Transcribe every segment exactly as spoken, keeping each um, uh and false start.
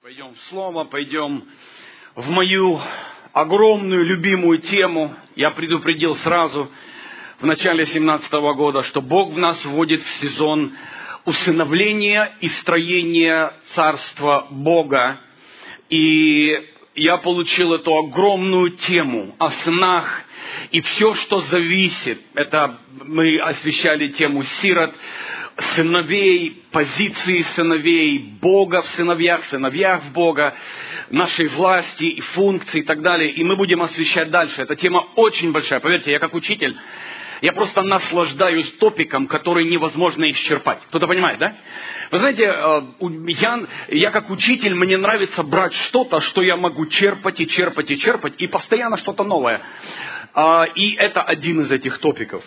Пойдем в Слово, пойдем в мою огромную любимую тему. Я предупредил сразу в начале семнадцатого года, что Бог в нас вводит в сезон усыновления и строения Царства Бога. И я получил эту огромную тему о сынах и все, что зависит. Это мы освещали тему сирот, сыновей, позиции сыновей, Бога в сыновьях, сыновьях в Бога, нашей власти и функции и так далее. И мы будем освещать дальше. Эта тема очень большая. Поверьте, я как учитель, я просто наслаждаюсь топиком, который невозможно исчерпать. Кто-то понимает, да? Вы знаете, я, я как учитель, мне нравится брать что-то, что я могу черпать и черпать и черпать, и постоянно что-то новое. И это один из этих топиков.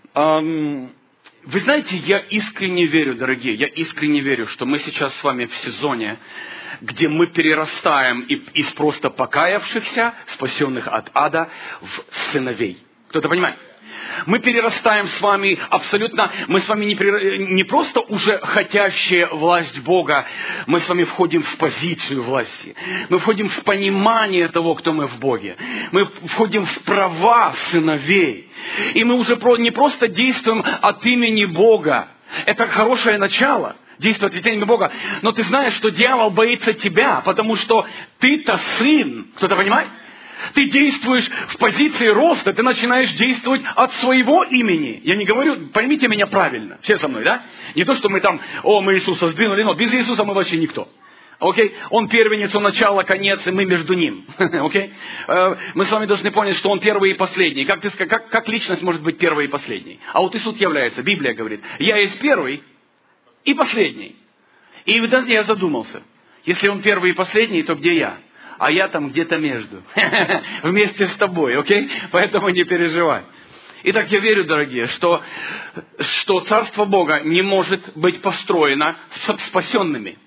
Вы знаете, я искренне верю, дорогие, я искренне верю, что мы сейчас с вами в сезоне, где мы перерастаем из просто покаявшихся, спасенных от ада, в сыновей. Кто-то понимает? Мы перерастаем с вами абсолютно, мы с вами не, не просто уже хотящие власть Бога, мы с вами входим в позицию власти. Мы входим в понимание того, кто мы в Боге. Мы входим в права сыновей. И мы уже не просто действуем от имени Бога. Это хорошее начало. Действовать от имени Бога. Но ты знаешь, что дьявол боится тебя, потому что ты-то сын. Кто-то понимает? Ты действуешь в позиции роста, ты начинаешь действовать от своего имени. Я не говорю, поймите меня правильно, все со мной, да? Не то, что мы там, о, мы Иисуса сдвинули, но без Иисуса мы вообще никто. Окей? Он первенец, он начало, конец, и мы между ним. Окей? Мы с вами должны понять, что он первый и последний. Как, ты, как, как личность может быть первой и последней? А вот Иисус является, Библия говорит, я есть первый и последний. И вот я задумался, если он первый и последний, то где я? А я там где-то между. Вместе с тобой, окей? Поэтому не переживай. Итак, я верю, дорогие, что, что Царство Бога не может быть построено спасенными.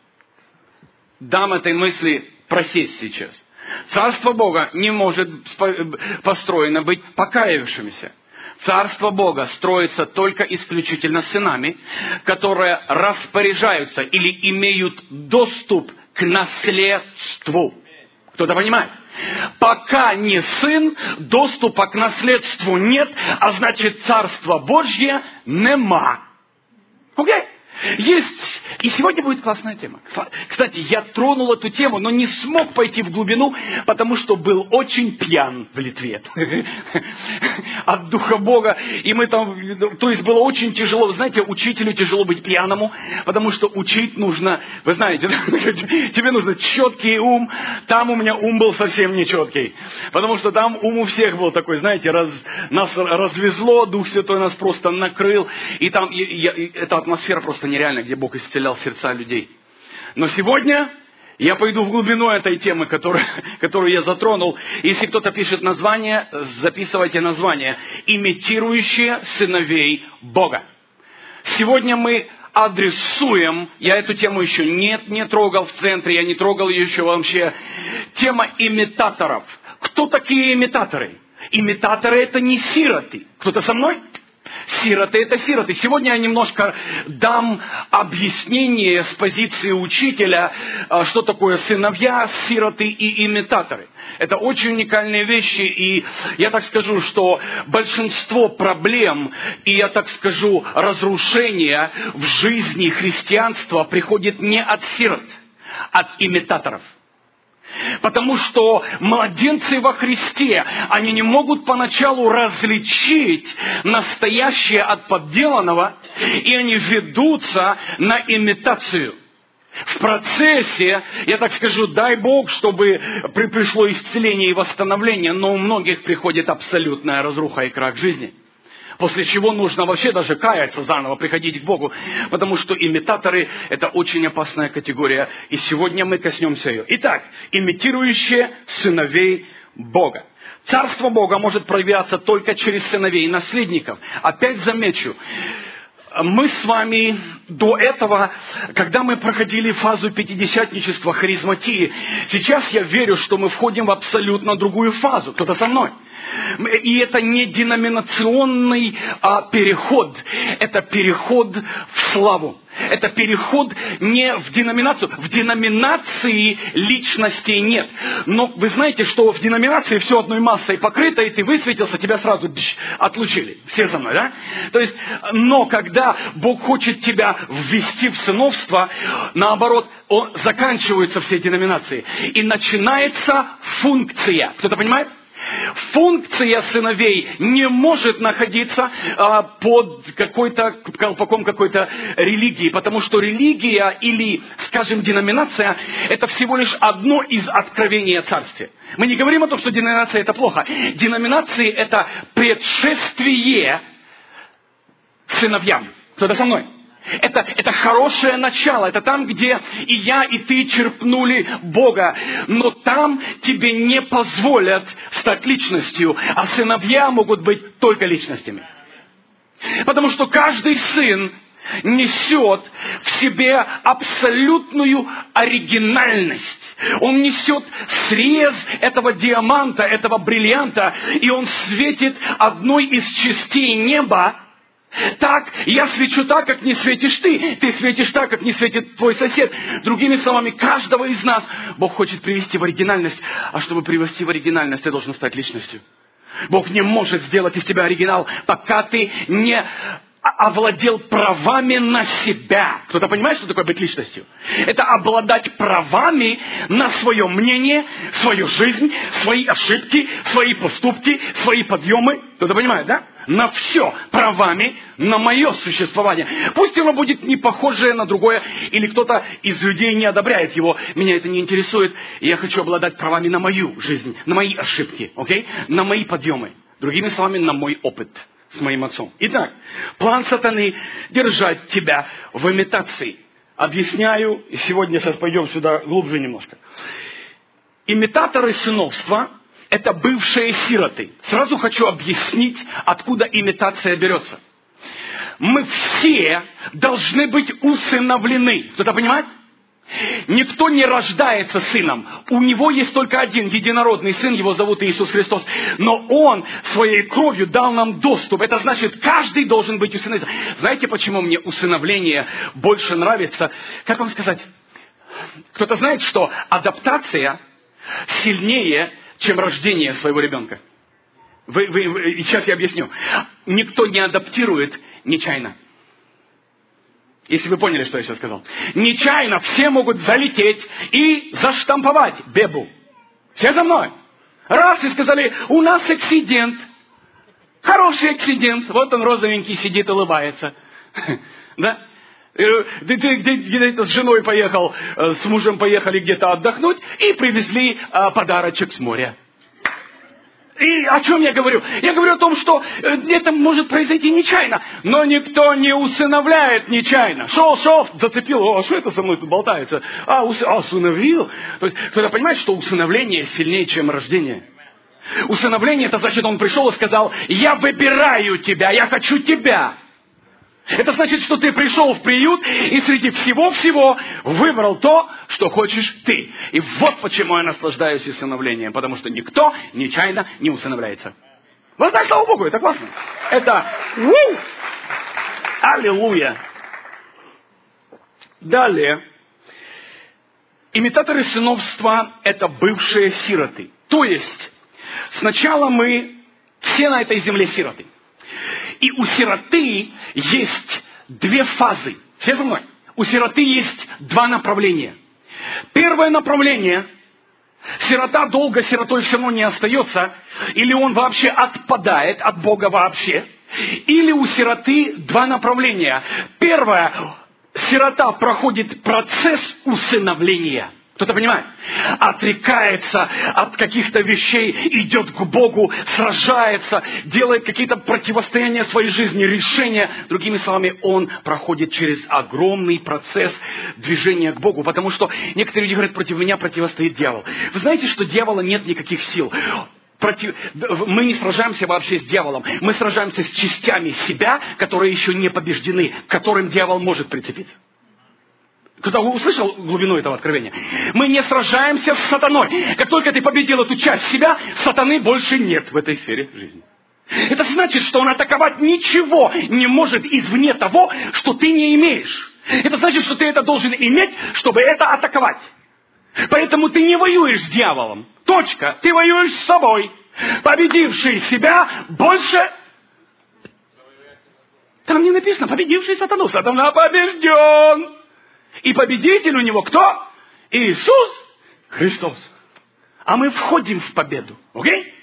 Дам этой мысли просесть сейчас. Царство Бога не может построено быть покаявшимся. Царство Бога строится только исключительно сынами, которые распоряжаются или имеют доступ к наследству. Кто-то понимает? Пока не сын, доступа к наследству нет, а значит, Царство Божье нема. Окей? Есть. И сегодня будет классная тема. Кстати, я тронул эту тему, но не смог пойти в глубину, потому что был очень пьян в Литве. От Духа Бога. И мы там, то есть было очень тяжело. Вы знаете, учителю тяжело быть пьяному, потому что учить нужно, вы знаете, тебе нужно четкий ум. Там у меня ум был совсем не четкий. Потому что там ум у всех был такой, знаете, раз, нас развезло, Дух Святой нас просто накрыл. И там и, и, эта атмосфера просто нереально, где Бог исцелял сердца людей. Но сегодня я пойду в глубину этой темы, которую, которую я затронул. Если кто-то пишет название, записывайте название. Имитирующие сыновей Бога. Сегодня мы адресуем, я эту тему еще не, не трогал в центре, я не трогал ее еще вообще. Тема имитаторов. Кто такие имитаторы? Имитаторы — это не сироты. Кто-то со мной? Сироты — это сироты. Сегодня я немножко дам объяснение с позиции учителя, что такое сыновья, сироты и имитаторы. Это очень уникальные вещи, и я так скажу, что большинство проблем, и я так скажу, разрушения в жизни христианства приходит не от сирот, от имитаторов. Потому что младенцы во Христе, они не могут поначалу различить настоящее от подделанного, и они ведутся на имитацию. В процессе, я так скажу, дай Бог, чтобы пришло исцеление и восстановление, но у многих приходит абсолютная разруха и крах жизни. После чего нужно вообще даже каяться заново, приходить к Богу. Потому что имитаторы – это очень опасная категория. И сегодня мы коснемся ее. Итак, имитирующие сыновей Бога. Царство Бога может проявляться только через сыновей и наследников. Опять замечу, мы с вами до этого, когда мы проходили фазу пятидесятничества, харизматии, сейчас я верю, что мы входим в абсолютно другую фазу. Кто-то со мной? И это не деноминационный а, переход, это переход в славу. Это переход не в деноминацию. В деноминации личностей нет. Но вы знаете, что в деноминации все одной массой покрыто, и ты высветился, тебя сразу бш, отлучили. Все со мной, да? То есть, но когда Бог хочет тебя ввести в сыновство, наоборот, он, заканчиваются все деноминации. И начинается функция. Кто-то понимает? Функция сыновей не может находиться а, под какой-то колпаком какой-то религии, потому что религия или, скажем, деноминация – это всего лишь одно из откровений Царствия. Мы не говорим о том, что деноминация – это плохо. Деноминации – это предшествие сыновьям. Кто-то со мной? Это, это хорошее начало, это там, где и я, и ты черпнули Бога, но там тебе не позволят стать личностью, а сыновья могут быть только личностями. Потому что каждый сын несет в себе абсолютную оригинальность. Он несет срез этого диаманта, этого бриллианта, и он светит одной из частей неба. Так, я свечу так, как не светишь ты. Ты светишь так, как не светит твой сосед. Другими словами, каждого из нас Бог хочет привести в оригинальность. А чтобы привести в оригинальность, ты должен стать личностью. Бог не может сделать из тебя оригинал, пока ты не овладел правами на себя. Кто-то понимает, что такое быть личностью? Это обладать правами на свое мнение, свою жизнь, свои ошибки, свои поступки, свои подъемы. Кто-то понимает, да? На все правами на мое существование. Пусть оно будет не похожее на другое, или кто-то из людей не одобряет его. Меня это не интересует. Я хочу обладать правами на мою жизнь, на мои ошибки, окей? На мои подъемы. Другими словами, на мой опыт с моим отцом. Итак, план сатаны – держать тебя в имитации. Объясняю, и сегодня сейчас пойдем сюда глубже немножко. Имитаторы сыновства – это бывшие сироты. Сразу хочу объяснить, откуда имитация берется. Мы все должны быть усыновлены. Кто-то понимает? Никто не рождается сыном. У него есть только один единородный сын, его зовут Иисус Христос. Но Он своей кровью дал нам доступ. Это значит, каждый должен быть усыновлен. Знаете, почему мне усыновление больше нравится? Как вам сказать? Кто-то знает, что адаптация сильнее, чем рождение своего ребенка. Вы, вы, вы, сейчас я объясню. Никто не адаптирует нечаянно. Если вы поняли, что я сейчас сказал. Нечаянно все могут залететь и заштамповать бебу. Все за мной. Раз и сказали, у нас эксидент. Хороший эксидент. Вот он розовенький сидит, улыбается. Да? Ты где-то с женой поехал, с мужем поехали где-то отдохнуть и привезли подарочек с моря. И о чем я говорю? Я говорю о том, что это может произойти нечаянно. Но никто не усыновляет нечаянно. Шел, шел, зацепил. А что это со мной тут болтается? А, ус... а усыновил? То есть, кто-то понимает, что усыновление сильнее, чем рождение? Усыновление, это значит, он пришел и сказал, я выбираю тебя, я хочу тебя. Это значит, что ты пришел в приют и среди всего-всего выбрал то, что хочешь ты. И вот почему я наслаждаюсь усыновлением. Потому что никто нечаянно не усыновляется. Вот так, слава Богу, это классно. Это у, аллилуйя. Далее. Имитаторы сыновства – это бывшие сироты. То есть, сначала мы все на этой земле сироты. И у сироты есть две фазы. Все за мной? У сироты есть два направления. Первое направление. Сирота долго сиротой все равно не остается. Или он вообще отпадает от Бога вообще. Или у сироты два направления. Первое. Сирота проходит процесс усыновления. Кто-то понимает? Отрекается от каких-то вещей, идет к Богу, сражается, делает какие-то противостояния своей жизни, решения. Другими словами, он проходит через огромный процесс движения к Богу. Потому что некоторые люди говорят, против меня противостоит дьявол. Вы знаете, что дьявола нет никаких сил. Против... Мы не сражаемся вообще с дьяволом. Мы сражаемся с частями себя, которые еще не побеждены, к которым дьявол может прицепиться. Кто-то услышал глубину этого откровения? Мы не сражаемся с сатаной. Как только ты победил эту часть себя, сатаны больше нет в этой сфере жизни. Это значит, что он атаковать ничего не может извне того, что ты не имеешь. Это значит, что ты это должен иметь, чтобы это атаковать. Поэтому ты не воюешь с дьяволом. Точка. Ты воюешь с собой. Победивший себя больше... Там не написано победивший сатану. Сатана побежден. И победитель у него кто? Иисус Христос. А мы входим в победу. Окей?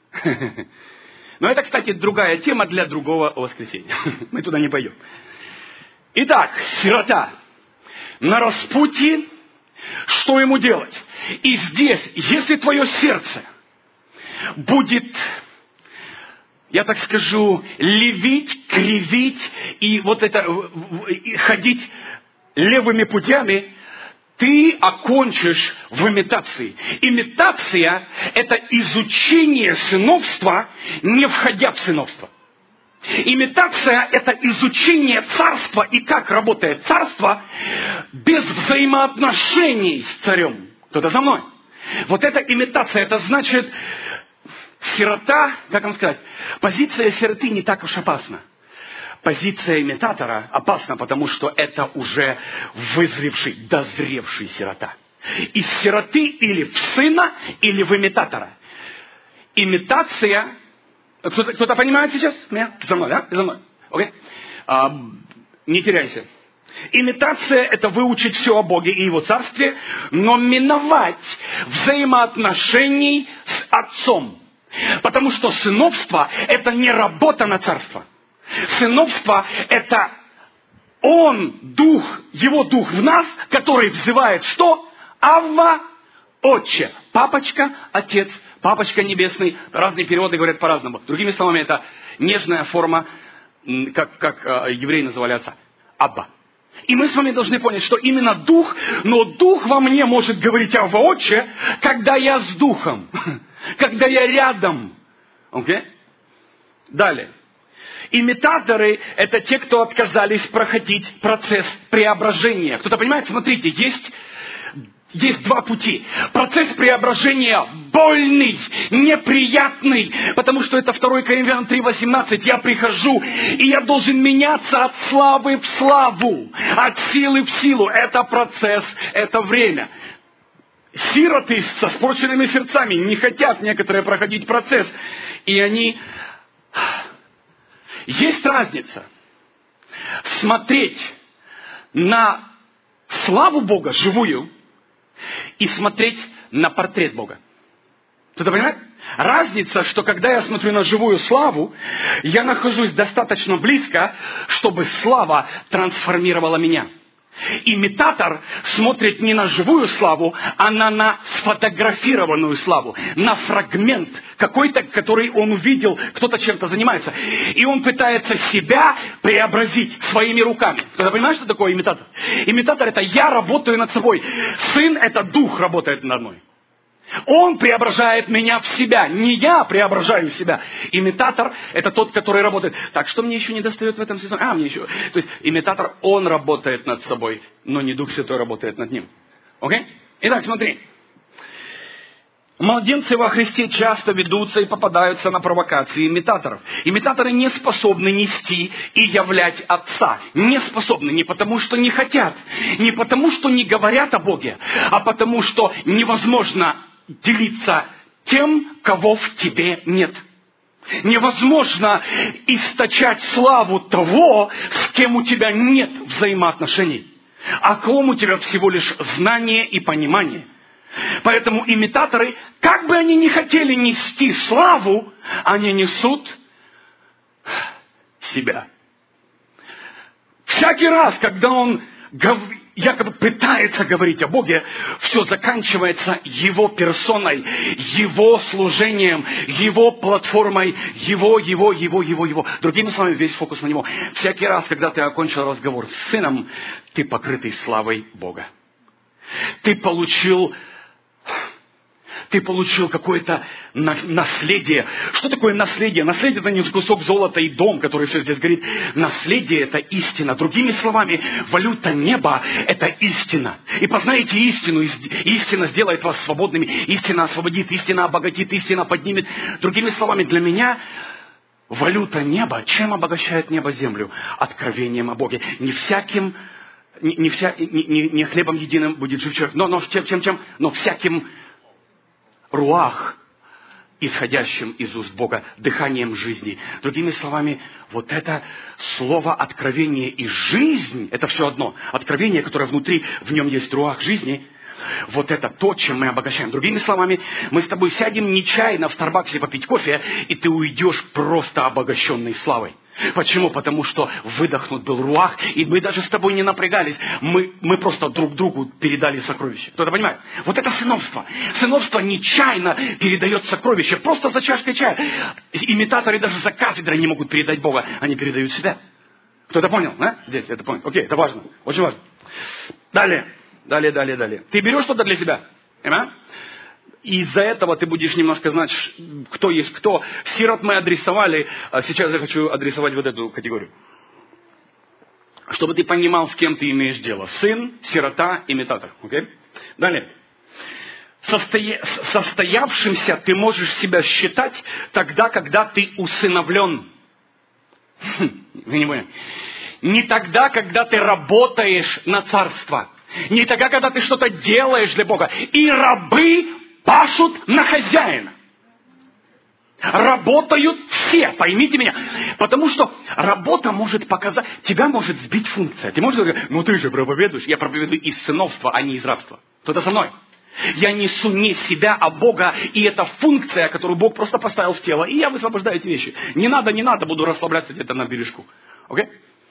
Но это, кстати, другая тема для другого воскресенья. Мы туда не пойдем. Итак, сирота на распутье, что ему делать? И здесь, если твое сердце будет, я так скажу, левить, кривить и вот это, и ходить левыми путями, ты окончишь в имитации. Имитация – это изучение сыновства, не входя в сыновство. Имитация – это изучение царства и как работает царство без взаимоотношений с царем. Кто-то за мной. Вот это имитация, это значит, сирота, как вам сказать, позиция сироты не так уж опасна. Позиция имитатора опасна, потому что это уже вызревший, дозревший сирота. Из сироты или в сына, или в имитатора. Имитация... Кто-то, кто-то понимает сейчас меня? Ты за мной, да? Ты за мной. Окей? А, не теряйся. Имитация – это выучить все о Боге и Его Царстве, но миновать взаимоотношений с Отцом. Потому что сыновство – это не работа на Царство. Сыновство – это Он, Дух, Его Дух в нас, который взывает что? Авва, Отче. Папочка, Отец, Папочка Небесный. Разные переводы говорят по-разному. Другими словами, это нежная форма, как, как э, евреи называли Отца. Абба. И мы с вами должны понять, что именно Дух, но Дух во мне может говорить Авва, Отче, когда я с Духом, когда я рядом. Окей? Okay? Далее. Имитаторы – это те, кто отказались проходить процесс преображения. Кто-то понимает? Смотрите, есть, есть два пути. Процесс преображения больный, неприятный, потому что это второе Коринфянам три восемнадцать. Я прихожу, и я должен меняться от славы в славу, от силы в силу. Это процесс, это время. Сироты со испорченными сердцами не хотят некоторые проходить процесс, и они... Есть разница смотреть на славу Бога живую и смотреть на портрет Бога. Кто-то понимает? Разница, что когда я смотрю на живую славу, я нахожусь достаточно близко, чтобы слава трансформировала меня. Имитатор смотрит не на живую славу, а на, на сфотографированную славу, на фрагмент какой-то, который он увидел, кто-то чем-то занимается. И он пытается себя преобразить своими руками. Кто-то понимает, что такое имитатор? Имитатор – это я работаю над собой. Сын – это дух работает над мной. Он преображает меня в себя. Не я преображаю себя. Имитатор – это тот, который работает. Так, что мне еще не достает в этом сезоне? А, мне еще... То есть, имитатор, он работает над собой, но не Дух Святой работает над ним. Окей? Итак, смотри. Младенцы во Христе часто ведутся и попадаются на провокации имитаторов. Имитаторы не способны нести и являть Отца. Не способны не потому, что не хотят, не потому, что не говорят о Боге, а потому, что невозможно делиться тем, кого в тебе нет. Невозможно источать славу того, с кем у тебя нет взаимоотношений, а ком у тебя всего лишь знание и понимание. Поэтому имитаторы, как бы они ни хотели нести славу, они несут себя. Всякий раз, когда он якобы пытается говорить о Боге, все заканчивается его персоной, его служением, его платформой, его, его, его, его, его. Другими словами, весь фокус на него. Всякий раз, когда ты окончил разговор с сыном, ты покрытый славой Бога. Ты получил ты получил какое-то на- наследие. Что такое наследие? Наследие — это не кусок золота и дом, который все здесь говорит. Наследие — это истина. Другими словами, валюта неба — это истина. И познаете истину, и истина сделает вас свободными, истина освободит, истина обогатит, истина поднимет. Другими словами, для меня валюта неба, чем обогащает небо землю? Откровением о Боге. Не всяким, не, не, вся, не, не, не хлебом единым будет жив человек, но, но чем, чем, чем, но всяким руах, исходящим из уст Бога, дыханием жизни. Другими словами, вот это слово откровение и жизнь, это все одно. Откровение, которое внутри, в нем есть руах жизни, вот это то, чем мы обогащаем. Другими словами, мы с тобой сядем нечаянно в Старбаксе попить кофе, и ты уйдешь просто обогащенной славой. Почему? Потому что выдохнут был руах, и мы даже с тобой не напрягались. Мы, мы просто друг другу передали сокровища. Кто-то понимает? Вот это сыновство. Сыновство нечаянно передает сокровища, просто за чашкой чая. Имитаторы даже за кафедрой не могут передать Бога, они передают себя. Кто-то понял? Да? Здесь это понял. Окей, это важно. Очень важно. Далее. Далее, далее, далее. Ты берешь что-то для себя. Понимаешь? И из-за этого ты будешь немножко знать, кто есть кто. Сирот мы адресовали, а сейчас я хочу адресовать вот эту категорию. Чтобы ты понимал, с кем ты имеешь дело. Сын, сирота, имитатор. Окей? Далее. Состоя... Состоявшимся ты можешь себя считать тогда, когда ты усыновлен. Вы не поняли? Не тогда, когда ты работаешь на царство. Не тогда, когда ты что-то делаешь для Бога. И рабы пашут на хозяина. Работают все, поймите меня. Потому что работа может показать, тебя может сбить функция. Ты можешь говорить, ну ты же проповедуешь. Я проповедую из сыновства, а не из рабства. Кто-то со мной. Я несу не себя, а Бога. И это функция, которую Бог просто поставил в тело. И я высвобождаю эти вещи. Не надо, не надо, буду расслабляться где-то на бережку. Окей?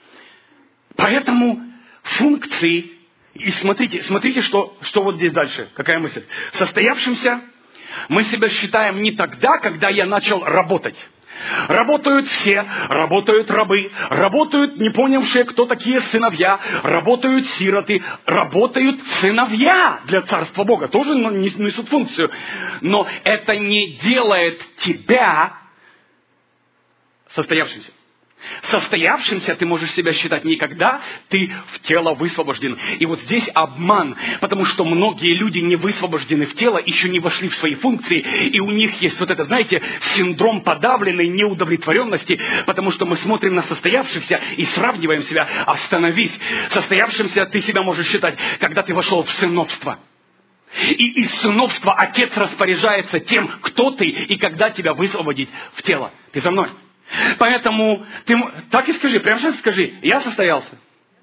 Поэтому функции... И смотрите, смотрите, что, что вот здесь дальше. Какая мысль? Состоявшимся мы себя считаем не тогда, когда я начал работать. Работают все, работают рабы, работают не понявшие, кто такие сыновья, работают сироты, работают сыновья для Царства Бога. Тоже несут функцию. Но это не делает тебя состоявшимся. Состоявшимся ты можешь себя считать не когда ты в тело высвобожден. И вот здесь обман, потому что многие люди не высвобождены в тело, еще не вошли в свои функции, и у них есть вот это, знаете, синдром подавленной неудовлетворенности, потому что мы смотрим на состоявшихся и сравниваем себя. Остановись. Состоявшимся ты себя можешь считать, когда ты вошел в сыновство. И из сыновства Отец распоряжается тем, кто ты и когда тебя высвободить в тело. Ты со мной? Поэтому ты так и скажи, прямо сейчас скажи, я состоялся.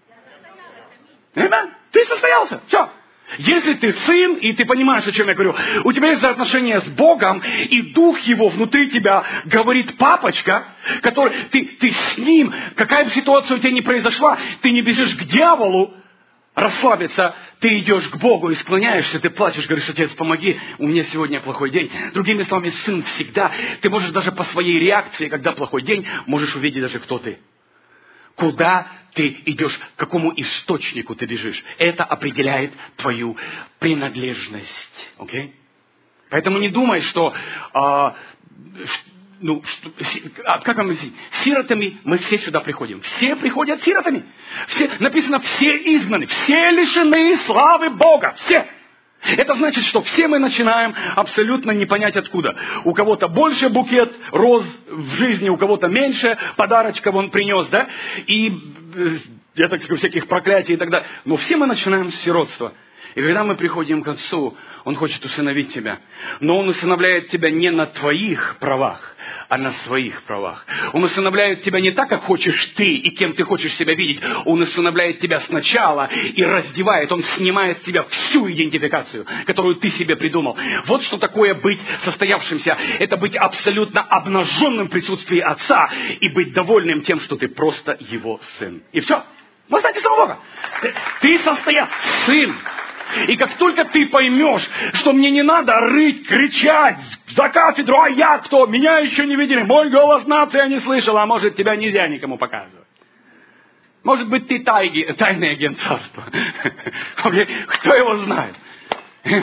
Аминь. Ты состоялся. Все. Если ты сын, и ты понимаешь, о чем я говорю, у тебя есть отношения с Богом, и Дух Его внутри тебя говорит, папочка, который, ты, ты с Ним, какая бы ситуация у тебя ни произошла, ты не бежишь к дьяволу, расслабиться, ты идешь к Богу и склоняешься, ты плачешь, говоришь, Отец, помоги, у меня сегодня плохой день. Другими словами, сын всегда, ты можешь даже по своей реакции, когда плохой день, можешь увидеть даже, кто ты. Куда ты идешь, к какому источнику ты бежишь. Это определяет твою принадлежность. Okay? Поэтому не думай, что... А, Ну, что, как вам объяснить? Сиротами мы все сюда приходим. Все приходят сиротами. Все, написано, все изгнаны, все лишены славы Бога. Все. Это значит, что все мы начинаем абсолютно не понять откуда. У кого-то больше букет роз в жизни, у кого-то меньше подарочков он принес, да? И, я так скажу, всяких проклятий и так далее. Но все мы начинаем с сиротства. И когда мы приходим к Отцу, Он хочет усыновить тебя. Но Он усыновляет тебя не на твоих правах, а на своих правах. Он усыновляет тебя не так, как хочешь ты и кем ты хочешь себя видеть. Он усыновляет тебя сначала и раздевает. Он снимает с тебя всю идентификацию, которую ты себе придумал. Вот что такое быть состоявшимся. Это быть абсолютно обнаженным в присутствии Отца и быть довольным тем, что ты просто Его сын. И все. Вы знаете самого Бога. Ты состоят сын. И как только ты поймешь, что мне не надо рыть, кричать за кафедру, а я кто? Меня еще не видели, мой голос нация не слышала, а может, тебя нельзя никому показывать. Может быть, ты тайги, тайный агент царства. Кто его знает?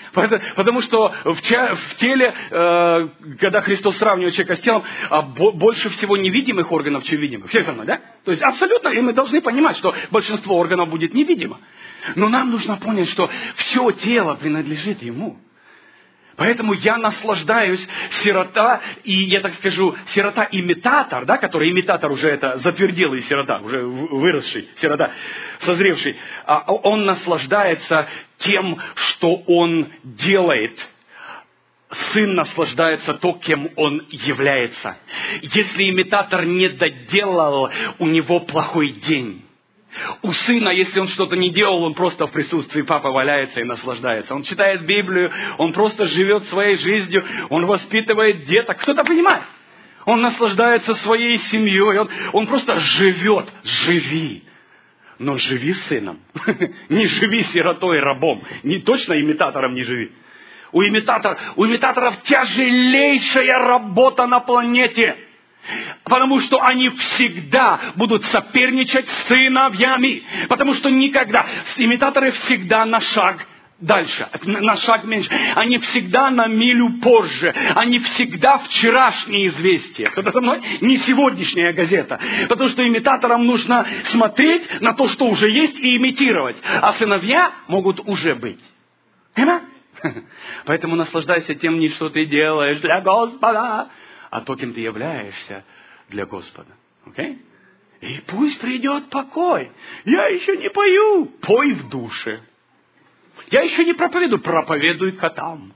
Потому что в теле, когда Христос сравнивает человека с телом, больше всего невидимых органов, чем видимых. Все со мной, да? То есть абсолютно, и мы должны понимать, что большинство органов будет невидимо. Но нам нужно понять, что все тело принадлежит Ему. Поэтому я наслаждаюсь сирота, и я так скажу, сирота-имитатор, да, который имитатор уже это затверделый сирота, уже выросший сирота, созревший, он наслаждается тем, что он делает. Сын наслаждается то, кем он является. Если имитатор не доделал, у него плохой день. У сына, если он что-то не делал, он просто в присутствии папы валяется и наслаждается. Он читает Библию, он просто живет своей жизнью, он воспитывает деток. Кто-то понимает? Он наслаждается своей семьей, он, он просто живет. Живи. Но живи сыном. Не живи сиротой и рабом. Не точно имитатором не живи. У, имитатор, у имитаторов тяжелейшая работа на планете. Потому что они всегда будут соперничать с сыновьями. Потому что никогда. Имитаторы всегда на шаг дальше, на шаг меньше. Они всегда на милю позже. Они всегда вчерашние известия. Кто-то со мной? Не сегодняшняя газета. Потому что имитаторам нужно смотреть на то, что уже есть, и имитировать. А сыновья могут уже быть. Понимаете? Поэтому наслаждайся тем, не что ты делаешь для Господа, а то, кем ты являешься для Господа. Okay? И пусть придет покой. Я еще не пою. Пой в душе. Я еще не проповедую. Проповедуй котам.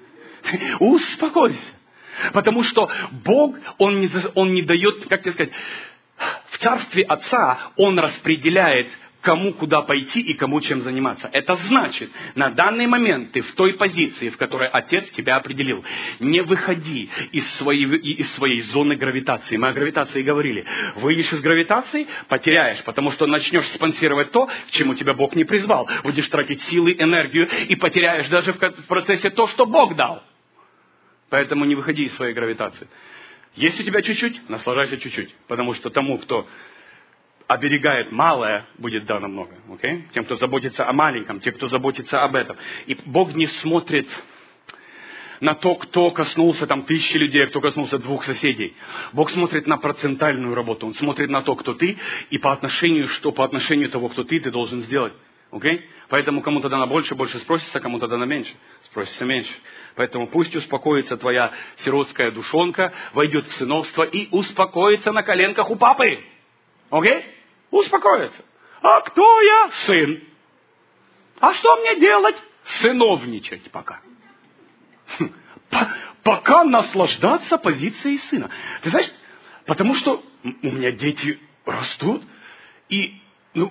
Успокойся. Потому что Бог, Он не, он не дает, как тебе сказать, в царстве Отца Он распределяет, кому куда пойти и кому чем заниматься. Это значит, на данный момент ты в той позиции, в которой Отец тебя определил. Не выходи из своей, из своей зоны гравитации. Мы о гравитации говорили. Выйдешь из гравитации, потеряешь, потому что начнешь спонсировать то, к чему тебя Бог не призвал. Будешь тратить силы, энергию и потеряешь даже в процессе то, что Бог дал. Поэтому не выходи из своей гравитации. Есть у тебя чуть-чуть, наслаждайся чуть-чуть. Потому что тому, кто оберегает малое, будет дано много. Okay? Тем, кто заботится о маленьком, тем, кто заботится об этом. И Бог не смотрит на то, кто коснулся там тысячи людей, а кто коснулся двух соседей. Бог смотрит на процентальную работу. Он смотрит на то, кто ты, и по отношению, что по отношению того, кто ты, ты должен сделать. Okay? Поэтому кому-то дано больше, больше спросится, кому-то дано меньше, спросится меньше. Поэтому пусть успокоится твоя сиротская душонка, войдет в сыновство и успокоится на коленках у папы. Окей? Okay? Успокоиться. А кто я? Сын. А что мне делать? Сыновничать пока. Пока наслаждаться позицией сына. Ты знаешь, потому что у меня дети растут, и ну,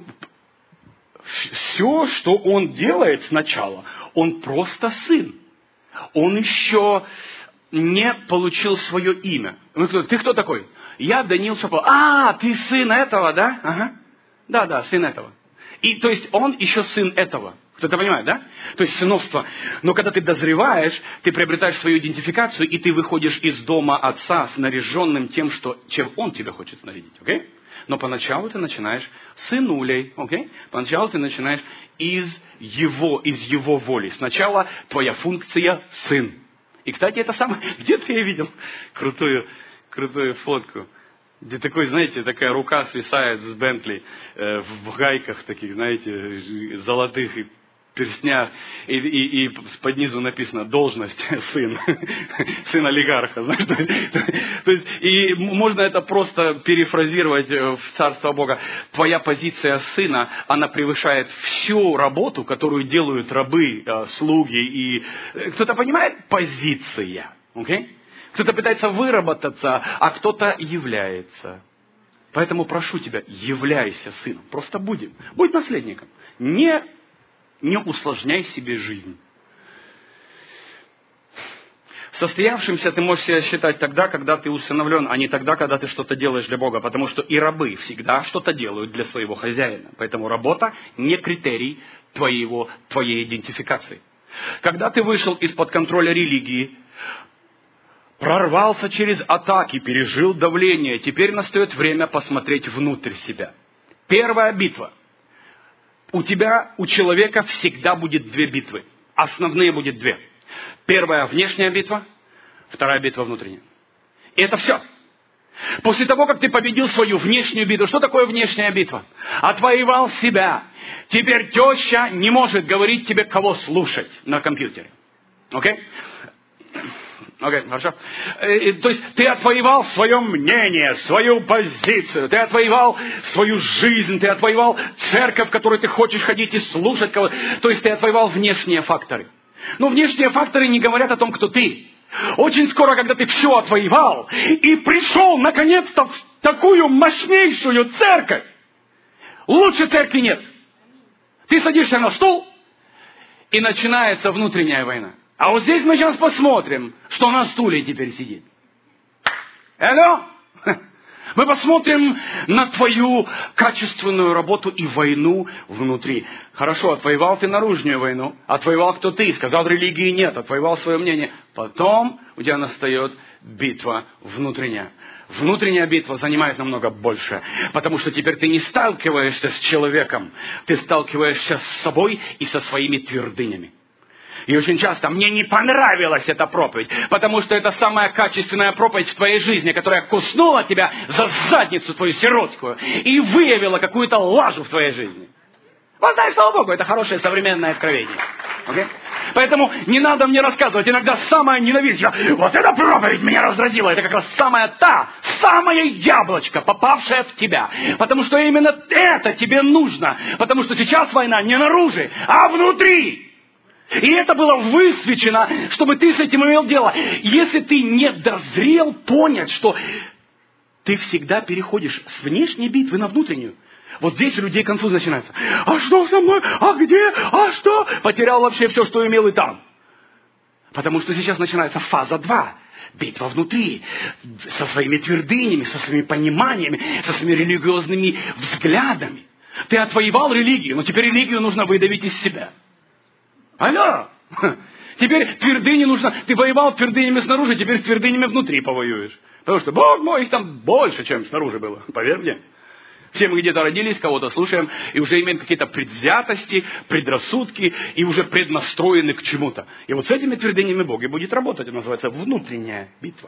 все, что он делает сначала, он просто сын. Он еще не получил свое имя. Ты кто такой? Я Даниил Шапов. А, ты сын этого, да? Ага. Да, да, сын этого. И то есть он еще сын этого. Кто-то понимает, да? То есть сыновство. Но когда ты дозреваешь, ты приобретаешь свою идентификацию, и ты выходишь из дома отца снаряженным тем, что, чем он тебя хочет снарядить. Окей? Okay? Но поначалу ты начинаешь сынулей. Окей? Okay? Поначалу ты начинаешь из его, из его воли. Сначала твоя функция сын. И, кстати, это самое... Где-то я видел крутую... крутую фотку, где такой, знаете, такая рука свисает с Бентли э, в гайках таких, знаете, золотых и перстнях, и, и, и под низу написано «должность сын», сын олигарха, знаешь, то есть, то есть, и можно это просто перефразировать в Царство Бога. Твоя позиция сына, она превышает всю работу, которую делают рабы, слуги, и кто-то понимает? Позиция, окей? Okay? Кто-то пытается выработаться, а кто-то является. Поэтому прошу тебя, являйся сыном. Просто будем. Будь наследником. Не, не усложняй себе жизнь. Состоявшимся ты можешь себя считать тогда, когда ты усыновлен, а не тогда, когда ты что-то делаешь для Бога. Потому что и рабы всегда что-то делают для своего хозяина. Поэтому работа не критерий твоего, твоей идентификации. Когда ты вышел из-под контроля религии, прорвался через атаки, пережил давление. Теперь настает время посмотреть внутрь себя. Первая битва. У тебя, у человека всегда будет две битвы. основные будет две. Первая внешняя битва, вторая битва внутренняя. И это все. После того, как ты победил свою внешнюю битву, что такое внешняя битва? Отвоевал себя. Теперь теща не может говорить тебе, кого слушать на компьютере. Окей? Окей, хорошо. И, то есть ты отвоевал свое мнение, свою позицию, ты отвоевал свою жизнь, ты отвоевал церковь, в которой ты хочешь ходить и слушать кого-то. То есть ты отвоевал внешние факторы. Но внешние факторы не говорят о том, кто ты. Очень скоро, когда ты все отвоевал и пришел, наконец-то, в такую мощнейшую церковь, лучше церкви нет. Ты садишься на стул, и начинается внутренняя война. А вот здесь мы сейчас посмотрим, что на стуле теперь сидит. Алло? Мы посмотрим на твою качественную работу и войну внутри. Хорошо, отвоевал ты наружную войну, отвоевал кто ты, сказал, религии нет, отвоевал свое мнение. Потом у тебя настает битва внутренняя. Внутренняя битва занимает намного больше, потому что теперь ты не сталкиваешься с человеком, ты сталкиваешься с собой и со своими твердынями. И очень часто мне не понравилась эта проповедь, потому что это самая качественная проповедь в твоей жизни, которая куснула тебя за задницу твою сиротскую и выявила какую-то лажу в твоей жизни. Вот знаешь, слава Богу, это хорошее современное откровение. Okay? Поэтому не надо мне рассказывать. Иногда самое ненавистное, вот эта проповедь меня раздразила. Это как раз самая та, самое яблочко, попавшее в тебя. Потому что именно это тебе нужно. Потому что сейчас война не наружу, а внутри. И это было высвечено, чтобы ты с этим имел дело. Если ты не дозрел понять, что ты всегда переходишь с внешней битвы на внутреннюю. Вот здесь у людей конфуз начинается. А что со мной? А где? А что? Потерял вообще все, что имел и там. Потому что сейчас начинается фаза два. Битва внутри. Со своими твердынями, со своими пониманиями, со своими религиозными взглядами. Ты отвоевал религию, но теперь религию нужно выдавить из себя. Алло! Теперь твердыни нужно... Ты воевал твердынями снаружи, теперь с твердынями внутри повоюешь. Потому что, Бог мой, их там больше, чем снаружи было. Поверь мне. Все мы где-то родились, кого-то слушаем, и уже имеем какие-то предвзятости, предрассудки, и уже преднастроены к чему-то. И вот с этими твердынями Бог и будет работать. Это называется внутренняя битва.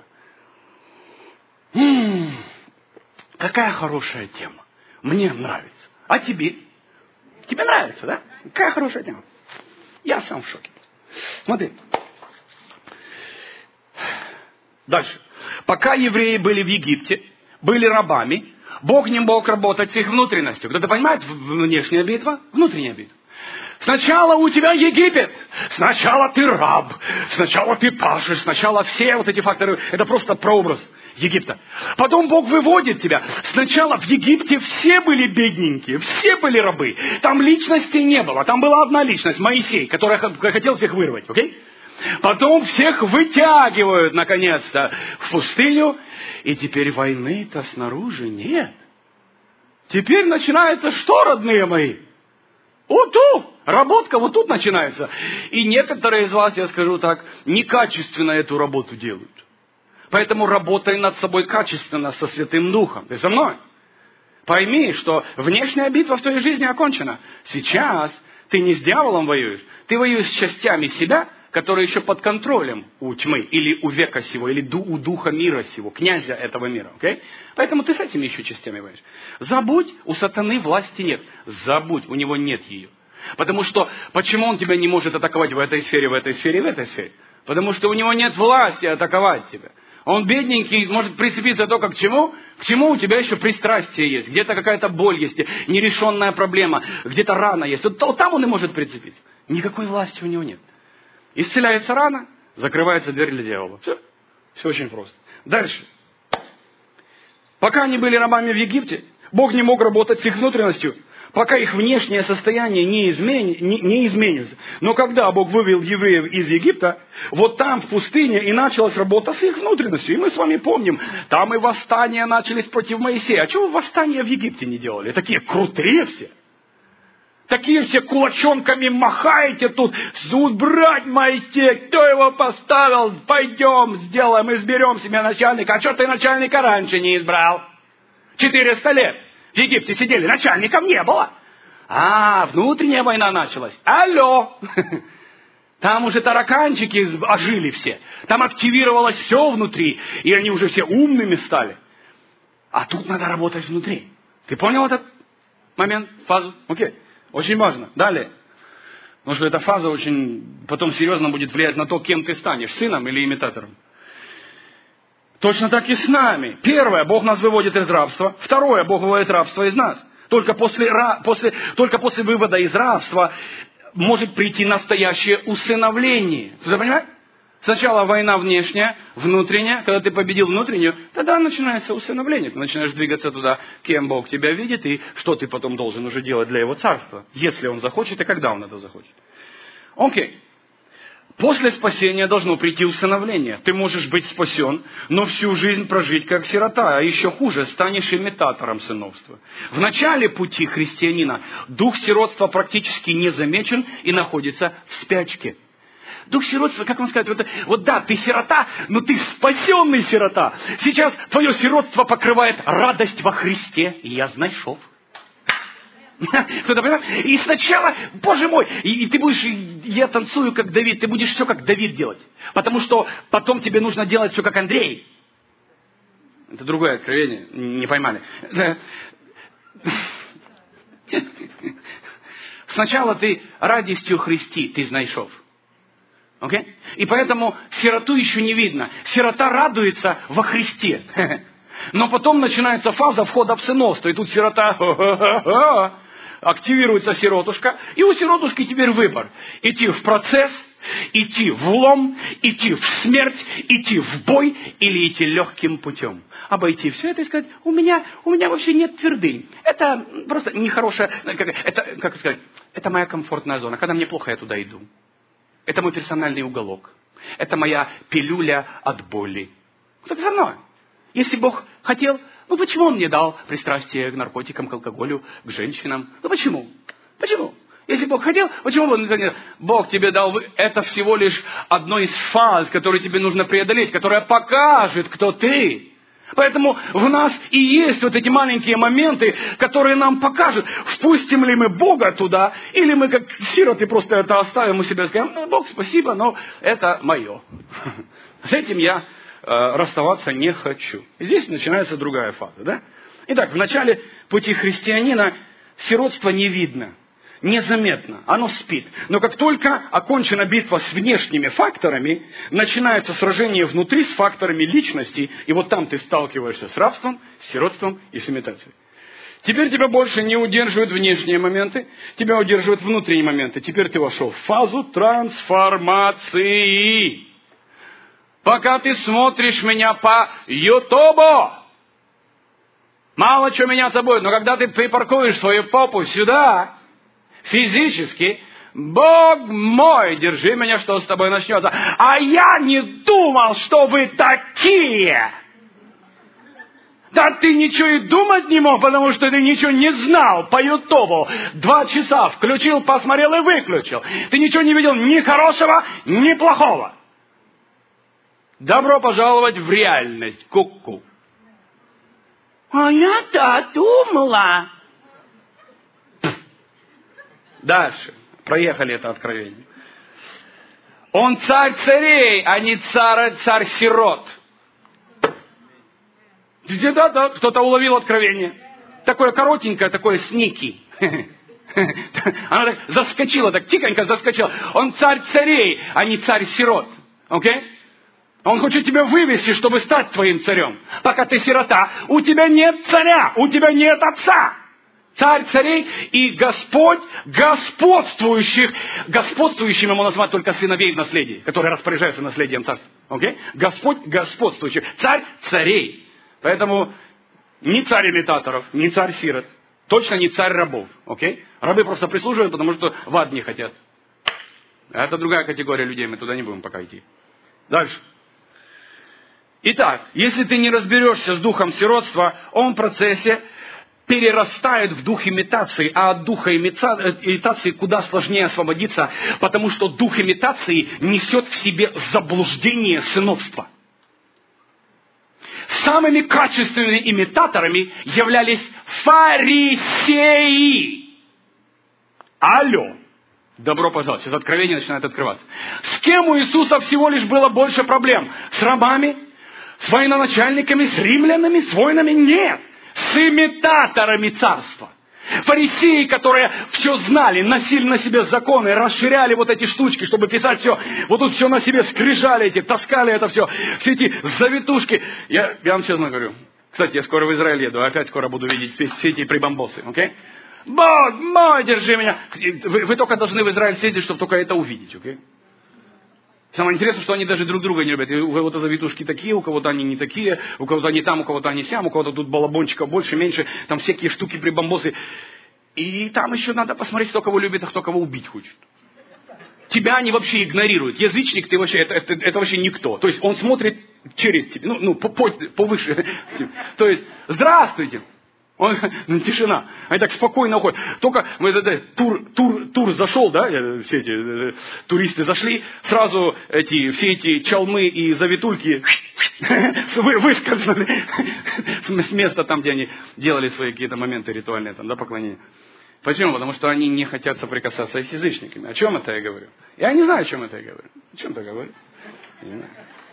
М-м-м, какая хорошая тема. Мне нравится. А тебе? Тебе нравится, да? Какая хорошая тема. Я сам в шоке. Смотри. Дальше. Пока евреи были в Египте, были рабами, Бог не мог работать с их внутренностью. Кто-то понимает, внешняя битва, внутренняя битва. Сначала у тебя Египет, сначала ты раб, сначала ты пашешь, сначала все вот эти факторы, это просто прообраз Египта. Потом Бог выводит тебя. Сначала в Египте все были бедненькие, все были рабы. Там личностей не было, там была одна личность, Моисей, который хотел всех вырвать, окей? Потом всех вытягивают, наконец-то, в пустыню. И теперь войны-то снаружи нет. Теперь начинается что, родные мои? Вот тут, работка вот тут начинается. И некоторые из вас, я скажу так, некачественно эту работу делают. Поэтому работай над собой качественно, со Святым Духом. Ты со мной? Пойми, что внешняя битва в твоей жизни окончена. Сейчас ты не с дьяволом воюешь, ты воюешь с частями себя, которые еще под контролем у тьмы, или у века сего, или у духа мира сего, князя этого мира. Okay? Поэтому ты с этими еще частями воюешь. Забудь, у сатаны власти нет. Забудь, у него нет ее. Потому что, почему он тебя не может атаковать в этой сфере, в этой сфере, в этой сфере? Потому что у него нет власти атаковать тебя. Он бедненький, может прицепиться только к чему? К чему у тебя еще пристрастие есть, где-то какая-то боль есть, нерешенная проблема, где-то рана есть. Вот, вот там он и может прицепиться. Никакой власти у него нет. Исцеляется рана, закрывается дверь для дьявола. Все. Все очень просто. Дальше. Пока они были рабами в Египте, Бог не мог работать с их внутренностью, пока их внешнее состояние не, измен... не, не изменится. Но когда Бог вывел евреев из Египта, вот там, в пустыне, и началась работа с их внутренностью. И мы с вами помним, там и восстания начались против Моисея. А чего вы восстания в Египте не делали? Такие крутые все. Такие все кулачонками махаете тут. Суд брать Моисея, кто его поставил? Пойдем, сделаем, изберем себе начальника. А что ты начальника раньше не избрал? Четыреста лет в Египте сидели, начальников не было. А, внутренняя война началась. Алло! Там уже тараканчики ожили все. Там активировалось все внутри. И они уже все умными стали. А тут надо работать внутри. Ты понял этот момент, фазу? Окей. Очень важно. Далее. Потому что эта фаза очень потом серьезно будет влиять на то, кем ты станешь. Сыном или имитатором. Точно так и с нами. Первое, Бог нас выводит из рабства. Второе, Бог выводит рабство из нас. Только после, после, только после вывода из рабства может прийти настоящее усыновление. Ты понимаешь? Сначала война внешняя, внутренняя. Когда ты победил внутреннюю, тогда начинается усыновление. Ты начинаешь двигаться туда, кем Бог тебя видит, и что ты потом должен уже делать для Его Царства. Если Он захочет, и когда Он это захочет. Окей. После спасения должно прийти усыновление. Ты можешь быть спасен, но всю жизнь прожить как сирота, а еще хуже, станешь имитатором сыновства. В начале пути христианина дух сиротства практически не замечен и находится в спячке. Дух сиротства, как вам сказать, вот, вот да, ты сирота, но ты спасенный сирота. Сейчас твое сиротство покрывает радость во Христе. Я знайшов. Кто-то понимает? И сначала, Боже мой, и, и ты будешь, я танцую как Давид, ты будешь все как Давид делать. Потому что потом тебе нужно делать все как Андрей. Это другое откровение, не поймали. Сначала ты радостью Христи, ты знайшов. Okay? И поэтому сироту еще не видно. Сирота радуется во Христе. Но потом начинается фаза входа в сыновство. И тут сирота... активируется сиротушка, и у сиротушки теперь выбор. Идти в процесс, идти в лом, идти в смерть, идти в бой или идти легким путем. Обойти все это и сказать, у меня, у меня вообще нет твердынь. Это просто нехорошая, это, как сказать, это моя комфортная зона. Когда мне плохо, я туда иду. Это мой персональный уголок. Это моя пилюля от боли. Так со мной. Если Бог хотел, ну почему Он мне дал пристрастие к наркотикам, к алкоголю, к женщинам? Ну почему? Почему? Если Бог хотел, почему Он не дал? Бог тебе дал, это всего лишь одно из фаз, которые тебе нужно преодолеть, которая покажет, кто ты. Поэтому в нас и есть вот эти маленькие моменты, которые нам покажут, впустим ли мы Бога туда, или мы как сироты просто это оставим у себя и скажем, ну, Бог, спасибо, но это мое. С этим я расставаться не хочу. Здесь начинается другая фаза. Да? Итак, в начале пути христианина сиротство не видно, незаметно, оно спит. Но как только окончена битва с внешними факторами, начинается сражение внутри с факторами личности, и вот там ты сталкиваешься с рабством, с сиротством и с имитацией. Теперь тебя больше не удерживают внешние моменты, тебя удерживают внутренние моменты. Теперь ты вошел в фазу трансформации. Пока ты смотришь меня по Ютубу, мало чего меняться будет. Но когда ты припаркуешь свою попу сюда, физически, Бог мой, держи меня, что с тобой начнется. А я не думал, что вы такие. Да ты ничего и думать не мог, потому что ты ничего не знал по Ютубу. Два часа включил, посмотрел и выключил. Ты ничего не видел ни хорошего, ни плохого. Добро пожаловать в реальность. Ку-ку. А я-то думала. Дальше. Проехали это откровение. Он царь царей, а не царь, царь сирот. Да-да, кто-то уловил откровение. Такое коротенькое, такое сники. Она так заскочила, так тихонько заскочила. Он царь царей, а не царь сирот. Окей? Okay? Он хочет тебя вывести, чтобы стать твоим царем. Пока ты сирота, у тебя нет царя, у тебя нет отца. Царь царей и Господь господствующих. Господствующим ему назвать только сыновей в наследии, которые распоряжаются наследием царства. Okay? Господь господствующих. Царь царей. Поэтому не царь имитаторов, не царь сирот. Точно не царь рабов. Okay? Рабы просто прислуживают, потому что в ад не хотят. Это другая категория людей, мы туда не будем пока идти. Дальше. Итак, если ты не разберешься с духом сиротства, он в процессе перерастает в дух имитации, а от духа имитации куда сложнее освободиться, потому что дух имитации несет в себе заблуждение сыновства. Самыми качественными имитаторами являлись фарисеи. Алло. Добро пожаловать. Сейчас откровение начинает открываться. С кем у Иисуса всего лишь было больше проблем? С рабами? С военачальниками? С римлянами? С воинами? Нет. С имитаторами царства. Фарисеи, которые все знали, носили на себе законы, расширяли вот эти штучки, чтобы писать все. Вот тут все на себе скрижали эти, таскали это все. Все эти завитушки. Я, я вам честно говорю. Кстати, я скоро в Израиль еду, опять скоро буду видеть все эти прибамбосы. Окей? Бог мой, держи меня. Вы, вы только должны в Израиль съездить, чтобы только это увидеть. Окей? Самое интересное, что они даже друг друга не любят. И у кого-то завитушки такие, у кого-то они не такие, у кого-то они там, у кого-то они сям, у кого-то тут балабончиков больше, меньше, там всякие штуки, прибамбосы. И там еще надо посмотреть, кто кого любит, а кто кого убить хочет. Тебя они вообще игнорируют. Язычник, ты вообще, это, это, это вообще никто. То есть он смотрит через тебя, ну, ну по, по, повыше. То есть, здравствуйте. Он, ну, тишина. Они так спокойно уходят. Только мы, да, тур, тур, тур зашел, да, все эти э, туристы зашли, сразу эти, все эти чалмы и завитульки вы, выскользнули с места там, где они делали свои какие-то моменты ритуальные, там, да, поклонения. Почему? Потому что они не хотят соприкасаться с язычниками. О чем это я говорю? Я не знаю, о чем это я говорю. О чем это я говорю? Не знаю.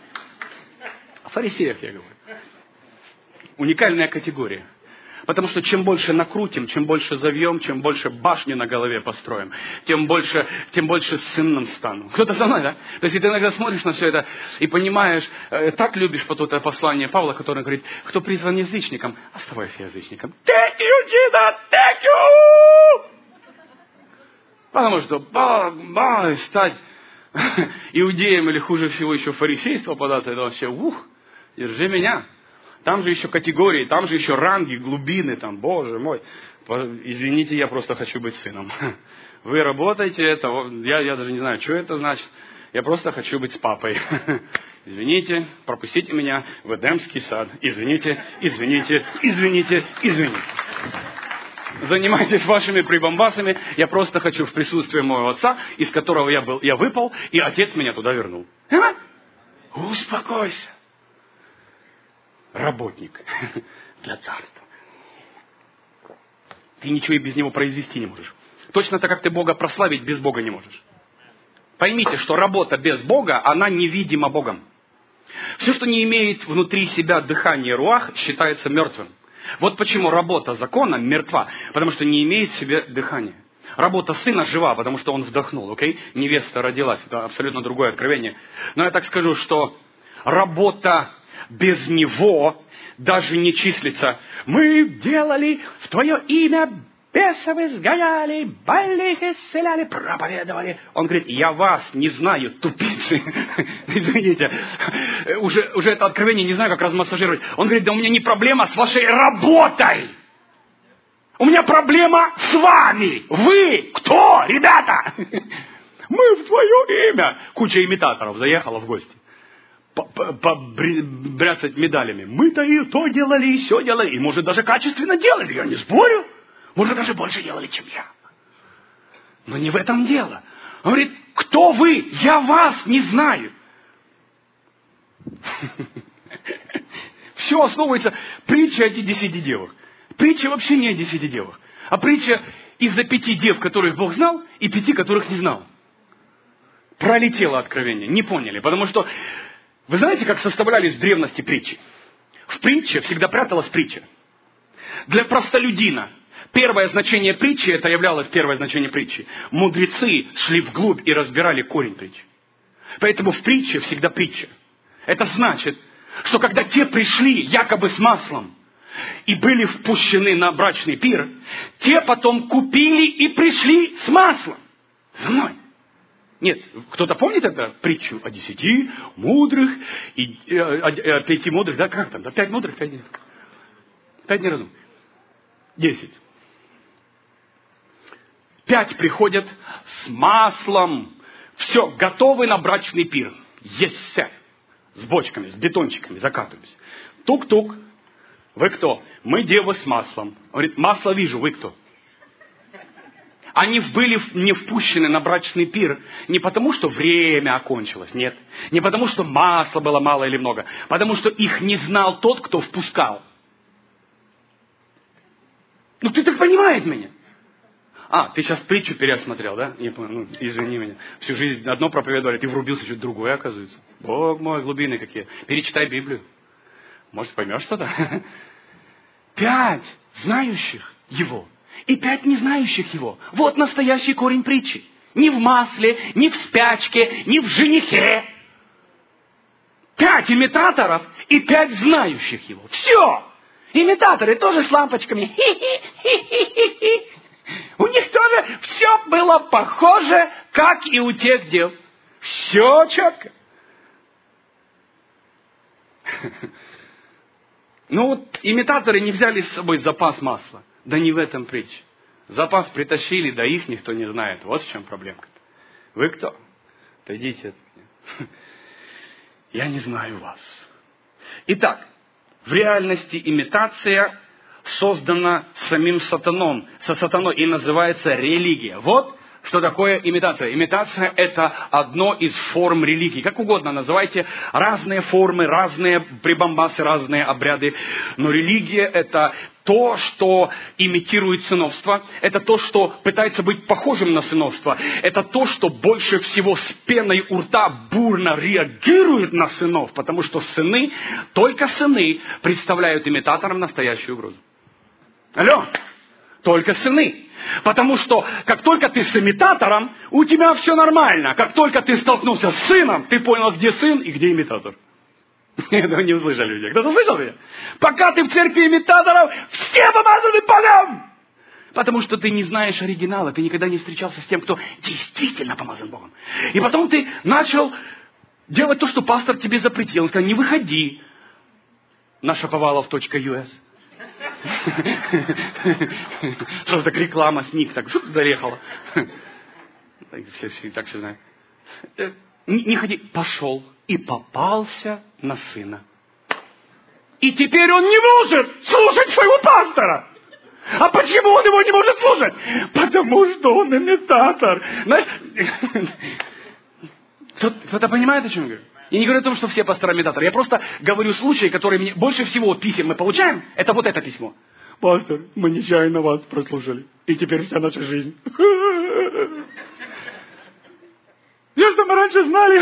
О фарисеях я говорю. Уникальная категория. Потому что чем больше накрутим, чем больше завьем, чем больше башни на голове построим, тем больше, тем больше сынным стану. Кто-то со мной, да? То есть ты иногда смотришь на все это и понимаешь, э, так любишь вот это послание Павла, которое говорит, кто призван язычником, оставайся язычником. Thank you, Jesus, thank you! Потому что бах, бах, стать иудеем или хуже всего еще фарисейство податься, это вообще, ух, держи меня. Там же еще категории, там же еще ранги, глубины, там, боже мой. Извините, я просто хочу быть сыном. Вы работаете, это, я, я даже не знаю, что это значит. Я просто хочу быть с папой. Извините, пропустите меня в Эдемский сад. Извините, извините, извините, извините. Занимайтесь вашими прибамбасами. Я просто хочу в присутствии моего отца, из которого я был, я выпал, и отец меня туда вернул. А? Успокойся. Работник для царства. Ты ничего и без него произвести не можешь. Точно так, как ты Бога прославить без Бога не можешь. Поймите, что работа без Бога, она невидима Богом. Все, что не имеет внутри себя дыхания руах, считается мертвым. Вот почему работа закона мертва, потому что не имеет в себе дыхания. Работа сына жива, потому что он вдохнул, окей? Невеста родилась, это абсолютно другое откровение. Но я так скажу, что работа без него даже не числится. Мы делали в твое имя, бесов изгоняли, больных исцеляли, проповедовали. Он говорит, я вас не знаю, тупицы. Извините, уже, уже это откровение не знаю, как размассажировать. Он говорит, да у меня не проблема с вашей работой. У меня проблема с вами. Вы кто, ребята? Мы в твое имя. Куча имитаторов заехала в гости. Побряцать медалями. Мы-то и то делали, и все делали. И, может, даже качественно делали, я не спорю. Может, даже больше делали, чем я. Но не в этом дело. Он говорит, кто вы? Я вас не знаю. Все основывается притча о десяти девах. Притча вообще не о десяти девах. А притча из-за пяти дев, которых Бог знал, и пяти, которых не знал. Пролетело откровение. Не поняли. Потому что вы знаете, как составлялись в древности притчи? В притче всегда пряталась притча. Для простолюдина первое значение притчи, это являлось первое значение притчи. Мудрецы шли вглубь и разбирали корень притчи. Поэтому в притче всегда притча. Это значит, что когда те пришли якобы с маслом и были впущены на брачный пир, те потом купили и пришли с маслом. За мной. Нет, кто-то помнит это притчу о десяти мудрых, и, э, о, о пяти мудрых, да, как там, да, пять мудрых, пять неразумных. Пять неразумных. Десять. Пять приходят с маслом. Все, готовы на брачный пир. Есть все. С бочками, с бетончиками закатываемся. Тук-тук. Вы кто? Мы девы с маслом. Он говорит, масло вижу, вы кто? Они были не впущены на брачный пир не потому, что время окончилось, нет. Не потому, что масла было мало или много. Потому, что их не знал тот, кто впускал. Ну, ты так понимаешь меня? А, ты сейчас притчу пересмотрел, да? Не понял, ну, извини меня. Всю жизнь одно проповедовали, ты врубился, что-то другое, оказывается. Бог мой, глубины какие. Перечитай Библию. Может, поймешь что-то? Пять знающих Его и пять не знающих Его. Вот настоящий корень притчи. Не в масле, не в спячке, не в женихе. Пять имитаторов и пять знающих Его. Все! Имитаторы тоже с лампочками. Хи-хи-хи-хи-хи. У них тоже все было похоже, как и у тех дел. Все четко. Ну вот имитаторы не взяли с собой запас масла. Да не в этом притча. Запас притащили, да их никто не знает. Вот в чем проблемка. Вы кто? Отойдите от меня. Я не знаю вас. Итак, в реальности имитация создана самим сатаном, со сатаной и называется религия. Вот что такое имитация. Имитация – это одно из форм религии. Как угодно называйте, разные формы, разные прибамбасы, разные обряды. Но религия – это то, что имитирует сыновство. Это то, что пытается быть похожим на сыновство. Это то, что больше всего с пеной у рта бурно реагирует на сынов. Потому что сыны, только сыны представляют имитаторам настоящую угрозу. Алло! Только сыны. Потому что, как только ты с имитатором, у тебя все нормально. Как только ты столкнулся с сыном, ты понял, где сын и где имитатор. Этого не услышали люди. Кто-то слышал меня? Пока ты в церкви имитаторов, все помазаны Богом. Потому что ты не знаешь оригинала. Ты никогда не встречался с тем, кто действительно помазан Богом. И потом ты начал делать то, что пастор тебе запретил. Он сказал, не выходи на шаповалов точка ю эс. Что так реклама, сник, так шуп, заехала. Все, все так все знают. Не, не ходи. Пошел и попался на сына. И теперь он не может слушать своего пастора. А почему он его не может слушать? Потому что он имитатор. Знаешь, кто-то понимает, о чем я говорю? Я не говорю о том, что все пасторы имитаторы. Я просто говорю случаи, которые мне больше всего писем мы получаем. Это вот это письмо. Пастор, мы нечаянно вас прослушали. И теперь вся наша жизнь. Все, что мы раньше знали.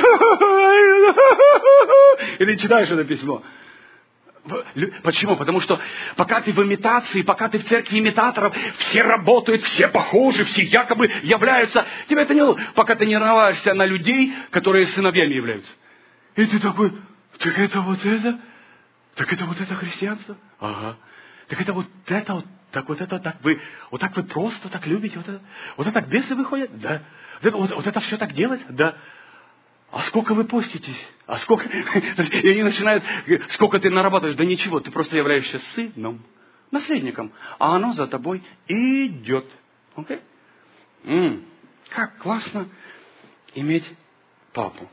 Или читаешь это письмо. Почему? Потому что пока ты в имитации, пока ты в церкви имитаторов, все работают, все похожи, все якобы являются. Тебе это не... Пока ты не нарываешься на людей, которые сыновьями являются. И ты такой, так это вот это? Так это вот это христианство? Ага. Так это вот это вот, так вот это, так вы, вот так вы просто так любите, вот это, вот это так бесы выходят? Да. Вот это, вот, вот это все так делать? Да. А сколько вы поститесь? А сколько... И они начинают, сколько ты нарабатываешь? Да ничего, ты просто являешься сыном, наследником. А оно за тобой идет. Окей? М-м, как классно иметь папу.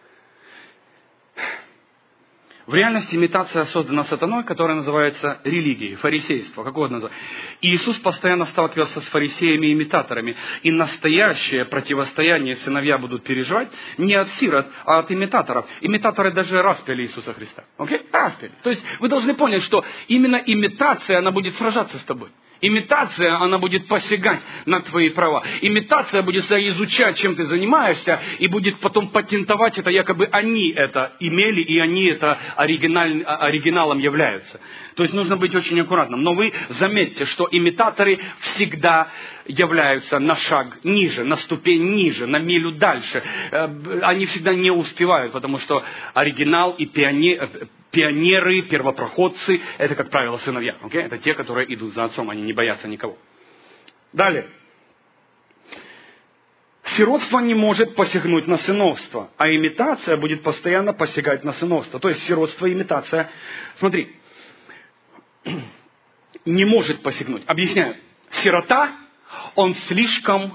В реальности имитация создана сатаной, которая называется религией, фарисейство, как угодно называть. И Иисус постоянно сталкивался с фарисеями и имитаторами. И настоящее противостояние сыновья будут переживать не от сирот, а от имитаторов. Имитаторы даже распяли Иисуса Христа. Окей? Распяли. То есть вы должны понять, что именно имитация, она будет сражаться с тобой. Имитация, она будет посягать на твои права. Имитация будет изучать, чем ты занимаешься, и будет потом патентовать это, якобы они это имели, и они это оригиналь, оригиналом являются. То есть нужно быть очень аккуратным. Но вы заметьте, что имитаторы всегда являются на шаг ниже, на ступень ниже, на милю дальше. Они всегда не успевают, потому что оригинал и пионер... Пионеры, первопроходцы, это, как правило, сыновья. Okay? Это те, которые идут за отцом, они не боятся никого. Далее. Сиротство не может посягнуть на сыновство, а имитация будет постоянно посягать на сыновство. То есть сиротство и имитация, смотри, не может посягнуть. Объясняю. Сирота, он слишком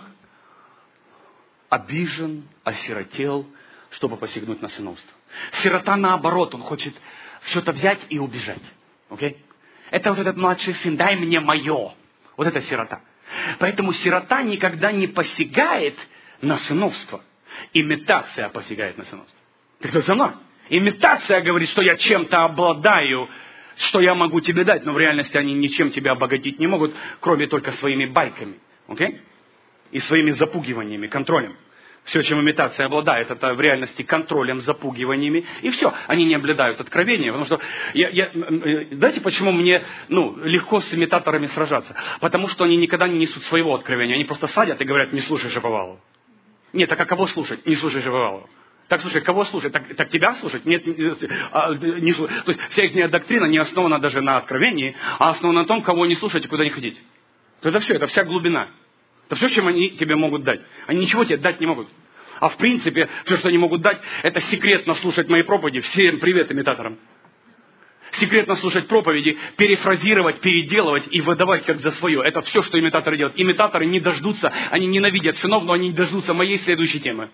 обижен, осиротел, чтобы посягнуть на сыновство. Сирота наоборот, он хочет что-то взять и убежать. Okay? Это вот этот младший сын, дай мне мое. Вот это сирота. Поэтому сирота никогда не посягает на сыновство. Имитация посягает на сыновство. Ты кто со мной? Имитация говорит, что я чем-то обладаю, что я могу тебе дать, но в реальности они ничем тебя обогатить не могут, кроме только своими байками. Okay? и своими запугиваниями, контролем. Все, чем имитация обладает, это в реальности контролем, запугиваниями. И все, они не обладают откровением. Потому что, я, я, знаете, почему мне ну, легко с имитаторами сражаться? Потому что они никогда не несут своего откровения. Они просто садят и говорят, не слушай Шаповалова. Нет, так а кого слушать? Не слушай Шаповалова. Так, слушай, кого слушать? Так, так тебя слушать? Нет, не, не слушать. То есть вся их доктрина не основана даже на откровении, а основана на том, кого не слушать и куда не ходить. То это все, это вся глубина. Это все, чем они тебе могут дать. Они ничего тебе дать не могут. А в принципе, все, что они могут дать, это секретно слушать мои проповеди. Всем привет имитаторам. Секретно слушать проповеди, перефразировать, переделывать и выдавать как за свое. Это все, что имитаторы делают. Имитаторы не дождутся, они ненавидят сынов, но они не дождутся моей следующей темы.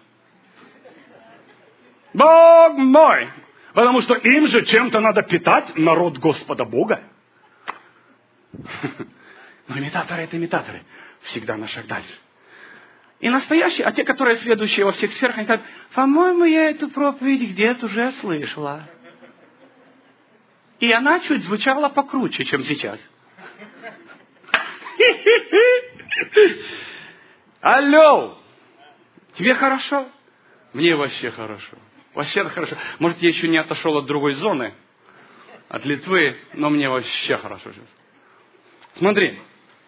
Бог мой! Потому что им же чем-то надо питать народ Господа Бога. Но имитаторы это имитаторы. Всегда на шаг дальше. И настоящие, а те, которые следующие во всех сферах, они говорят, по-моему, я эту проповедь где-то уже слышала. И она чуть звучала покруче, чем сейчас. Алло! Тебе хорошо? Мне вообще хорошо. Вообще хорошо. Может, я еще не отошел от другой зоны, от Литвы, но мне вообще хорошо сейчас. Смотри.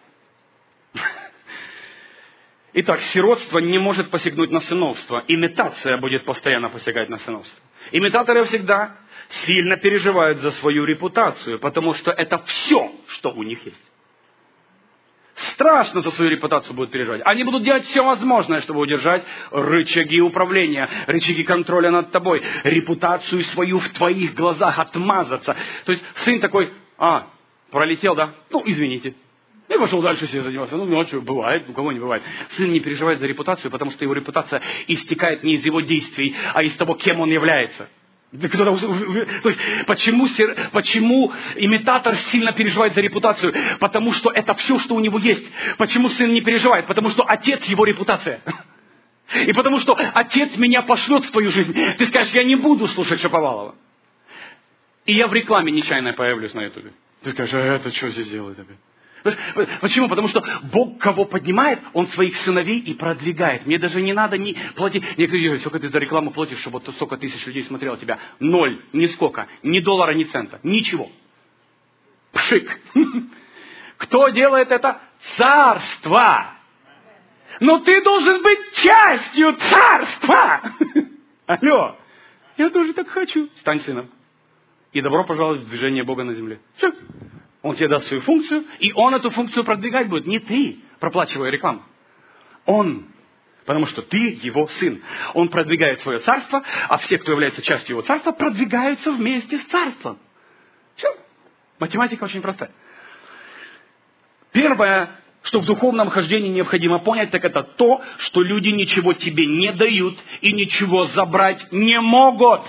Итак, сиротство не может посягнуть на сыновство. Имитация будет постоянно посягать на сыновство. Имитаторы всегда сильно переживают за свою репутацию, потому что это все, что у них есть. Страшно за свою репутацию будут переживать. Они будут делать все возможное, чтобы удержать рычаги управления, рычаги контроля над тобой, репутацию свою в твоих глазах отмазаться. То есть сын такой, а, пролетел, да? Ну, извините. И пошел дальше себе заниматься. Ну, ночью бывает, у кого не бывает. Сын не переживает за репутацию, потому что его репутация истекает не из его действий, а из того, кем он является. То есть, почему, почему имитатор сильно переживает за репутацию? Потому что это все, что у него есть. Почему сын не переживает? Потому что отец его репутация. И потому что отец меня пошлет в твою жизнь. Ты скажешь, я не буду слушать Шаповалова. И я в рекламе нечаянно появлюсь на ютубе. Ты скажешь, а это что здесь делает опять? Почему? Потому что Бог кого поднимает, Он своих сыновей и продвигает. Мне даже не надо ни платить. Некоторые говорят, сколько ты за рекламу платишь, чтобы вот столько тысяч людей смотрело тебя. Ноль, нисколько, ни доллара, ни цента, ничего. Пшик. Кто делает это? Царство. Но ты должен быть частью царства. Алло. Я тоже так хочу. Стань сыном. И добро пожаловать в движение Бога на земле. Все. Он тебе даст свою функцию, и он эту функцию продвигать будет. Не ты, проплачивая рекламу. Он. Потому что ты его сын. Он продвигает свое царство, а все, кто является частью его царства, продвигаются вместе с царством. Все. Математика очень простая. Первое, что в духовном хождении необходимо понять, так это то, что люди ничего тебе не дают и ничего забрать не могут.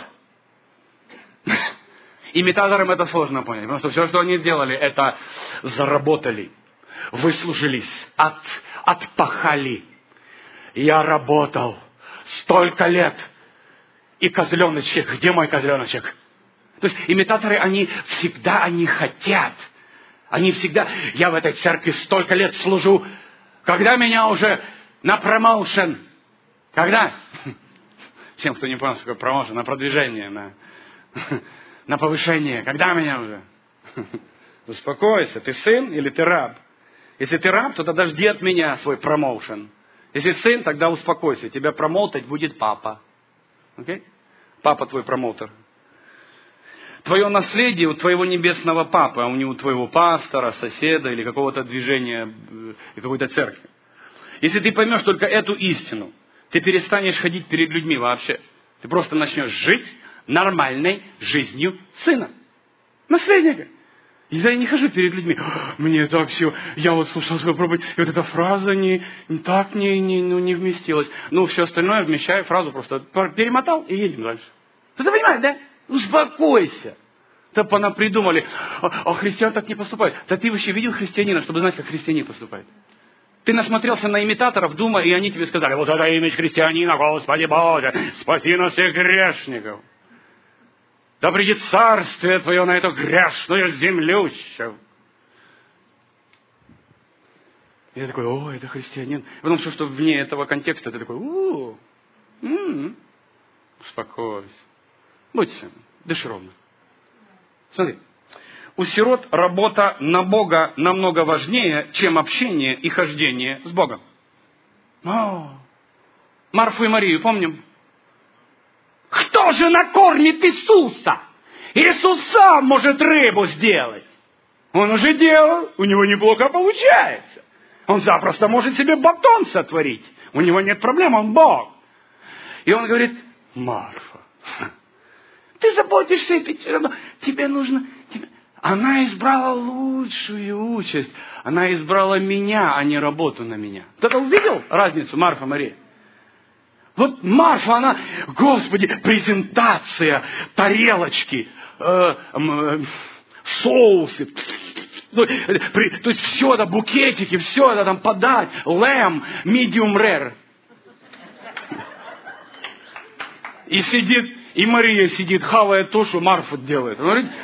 Имитаторам это сложно понять, потому что все, что они сделали, это заработали, выслужились, от, отпахали. Я работал столько лет, и козленочек, где мой козленочек? То есть имитаторы, они всегда, они хотят, они всегда, я в этой церкви столько лет служу, когда меня уже на промоушен, когда? Всем, кто не понял, что такое промоушен, на продвижение, на... На повышение. Когда меня уже? Успокойся. Ты сын или ты раб? Если ты раб, то тогда жди от меня свой промоушен. Если сын, тогда успокойся. Тебя промоутать будет папа. Okay? Папа твой промоутер. Твое наследие у твоего небесного папы, а не у твоего пастора, соседа или какого-то движения, какой-то церкви. Если ты поймешь только эту истину, ты перестанешь ходить перед людьми вообще. Ты просто начнешь жить нормальной жизнью сына, наследника. Я не хожу перед людьми. Мне так все, я вот слушал свою проповедь, и вот эта фраза не, не так не, не, ну, не вместилась. Ну, все остальное вмещаю, фразу просто перемотал и едем дальше. Ты понимаешь, да? Успокойся. Да понапридумали, а, а христиан так не поступают. Да ты вообще видел христианина, чтобы знать, как христианин поступает? Ты насмотрелся на имитаторов, думай, и они тебе сказали, вот это имидж христианина, Господи Боже, спаси нас всех грешников. Да придет царствие Твое на эту грешную землющую. И ты такой, о, это христианин. Потом все, что вне этого контекста, ты такой, у успокойся. Будь сильным, дыши ровно. Смотри. У сирот работа на Бога намного важнее, чем общение и хождение с Богом. О, Марфу и Марию помним? Кто же накормит Иисуса? Иисус сам может рыбу сделать. Он уже делал, у него неплохо получается. Он запросто может себе батон сотворить. У него нет проблем, он Бог. И он говорит, Марфа, ты заботишься и все равно, тебе нужно... Тебе... Она избрала лучшую участь. Она избрала меня, а не работу на меня. Кто-то увидел разницу, Марфа, Мария? Вот Марфа, она, Господи, презентация, тарелочки, э, э, соусы, то есть все это, букетики, все это там подать, лэм, medium rare. И сидит, и Мария сидит, хавая то, что Марфа делает. Она говорит,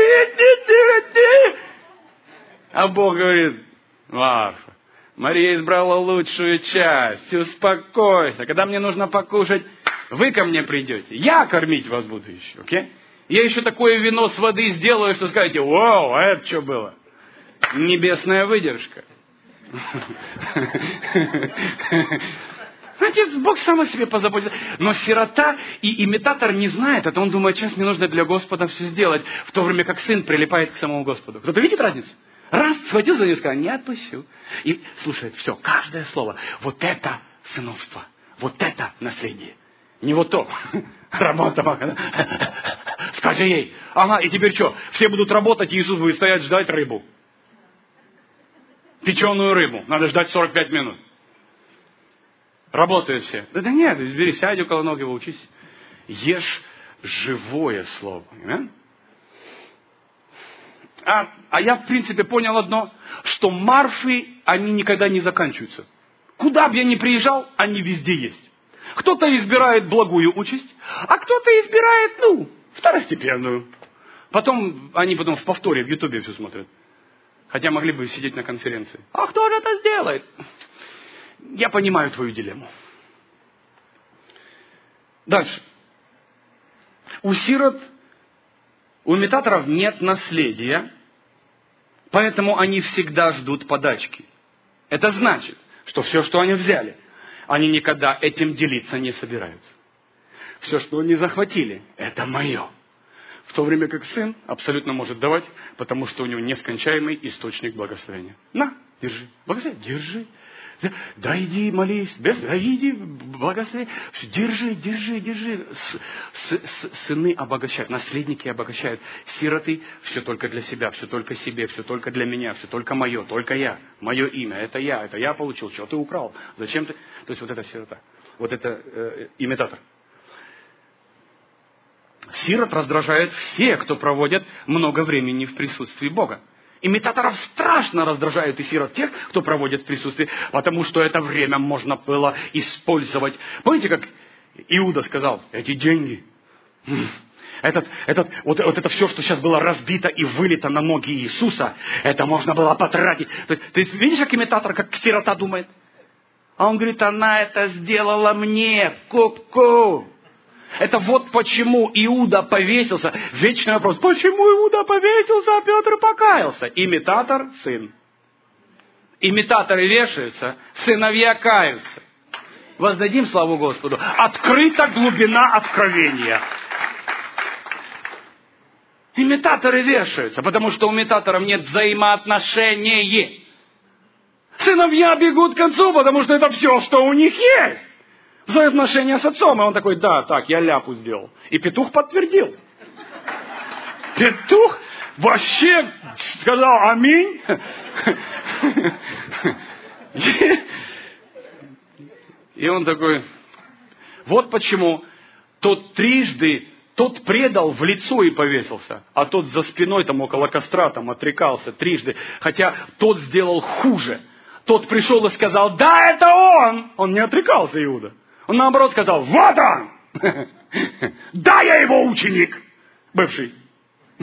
а Бог говорит, Марфа, Мария избрала лучшую часть, успокойся. Когда мне нужно покушать, вы ко мне придете. Я кормить вас буду еще, окей? Я еще такое вино с воды сделаю, что скажете, вау, а это что было? Небесная выдержка. Знаете, Бог сам о себе позаботится. Но сирота и имитатор не знает это. Он думает, сейчас мне нужно для Господа все сделать. В то время как сын прилипает к самому Господу. Кто-то видит разницу? Раз, схватил за нее и сказал, не отпущу. И слушает все, каждое слово. Вот это сыновство. Вот это наследие. Не вот то. Работа. Скажи ей. Ага, и теперь что? Все будут работать, и Иисус будет стоять ждать рыбу. Печеную рыбу. Надо ждать сорок пять минут. Работают все. Да, да нет, бери, сядь около ног его, учись. Ешь живое слово. А, а я, в принципе, понял одно, что Марфы, они никогда не заканчиваются. Куда бы я ни приезжал, они везде есть. Кто-то избирает благую участь, а кто-то избирает, ну, второстепенную. Потом, они потом в повторе в Ютубе все смотрят. Хотя могли бы сидеть на конференции. А кто же это сделает? Я понимаю твою дилемму. Дальше. У сирот, у имитаторов нет наследия, поэтому они всегда ждут подачки. Это значит, что все, что они взяли, они никогда этим делиться не собираются. Все, что они захватили, это мое. В то время как сын абсолютно может давать, потому что у него нескончаемый источник благословения. На, держи. Благословение, держи. Да иди молись, да иди благослови. Держи, держи, держи. С, с, с, сыны обогащают, наследники обогащают. Сироты все только для себя, все только себе, все только для меня, все только мое, только я. Мое имя, это я, это я получил, что ты украл. Зачем ты? То есть вот это сирота, вот это э, имитатор. Сирот раздражает все, кто проводит много времени в присутствии Бога. Имитаторов страшно раздражают и сирот тех, кто проводит в присутствии, потому что это время можно было использовать. Помните, как Иуда сказал, эти деньги, этот, этот, вот, вот это все, что сейчас было разбито и вылито на ноги Иисуса, это можно было потратить. То есть, ты видишь, как имитатор, как сирота думает? А он говорит, она это сделала мне, ку-ку. Это вот почему Иуда повесился. Вечный вопрос. Почему Иуда повесился, а Петр покаялся? Имитатор – сын. Имитаторы вешаются, сыновья каются. Воздадим славу Господу. Открыта глубина откровения. Имитаторы вешаются, потому что у имитаторов нет взаимоотношений. Сыновья бегут к концу, потому что это все, что у них есть. Взаимоотношения с отцом. И он такой, да, так, я ляпу сделал. И петух подтвердил. Петух вообще сказал аминь. И он такой, вот почему тот трижды, тот предал в лицо и повесился, а тот за спиной там около костра там отрекался трижды. Хотя тот сделал хуже. Тот пришел и сказал, да, это он. Он не отрекался, Иуда. Он наоборот сказал, вот он! Да, я его ученик! Бывший.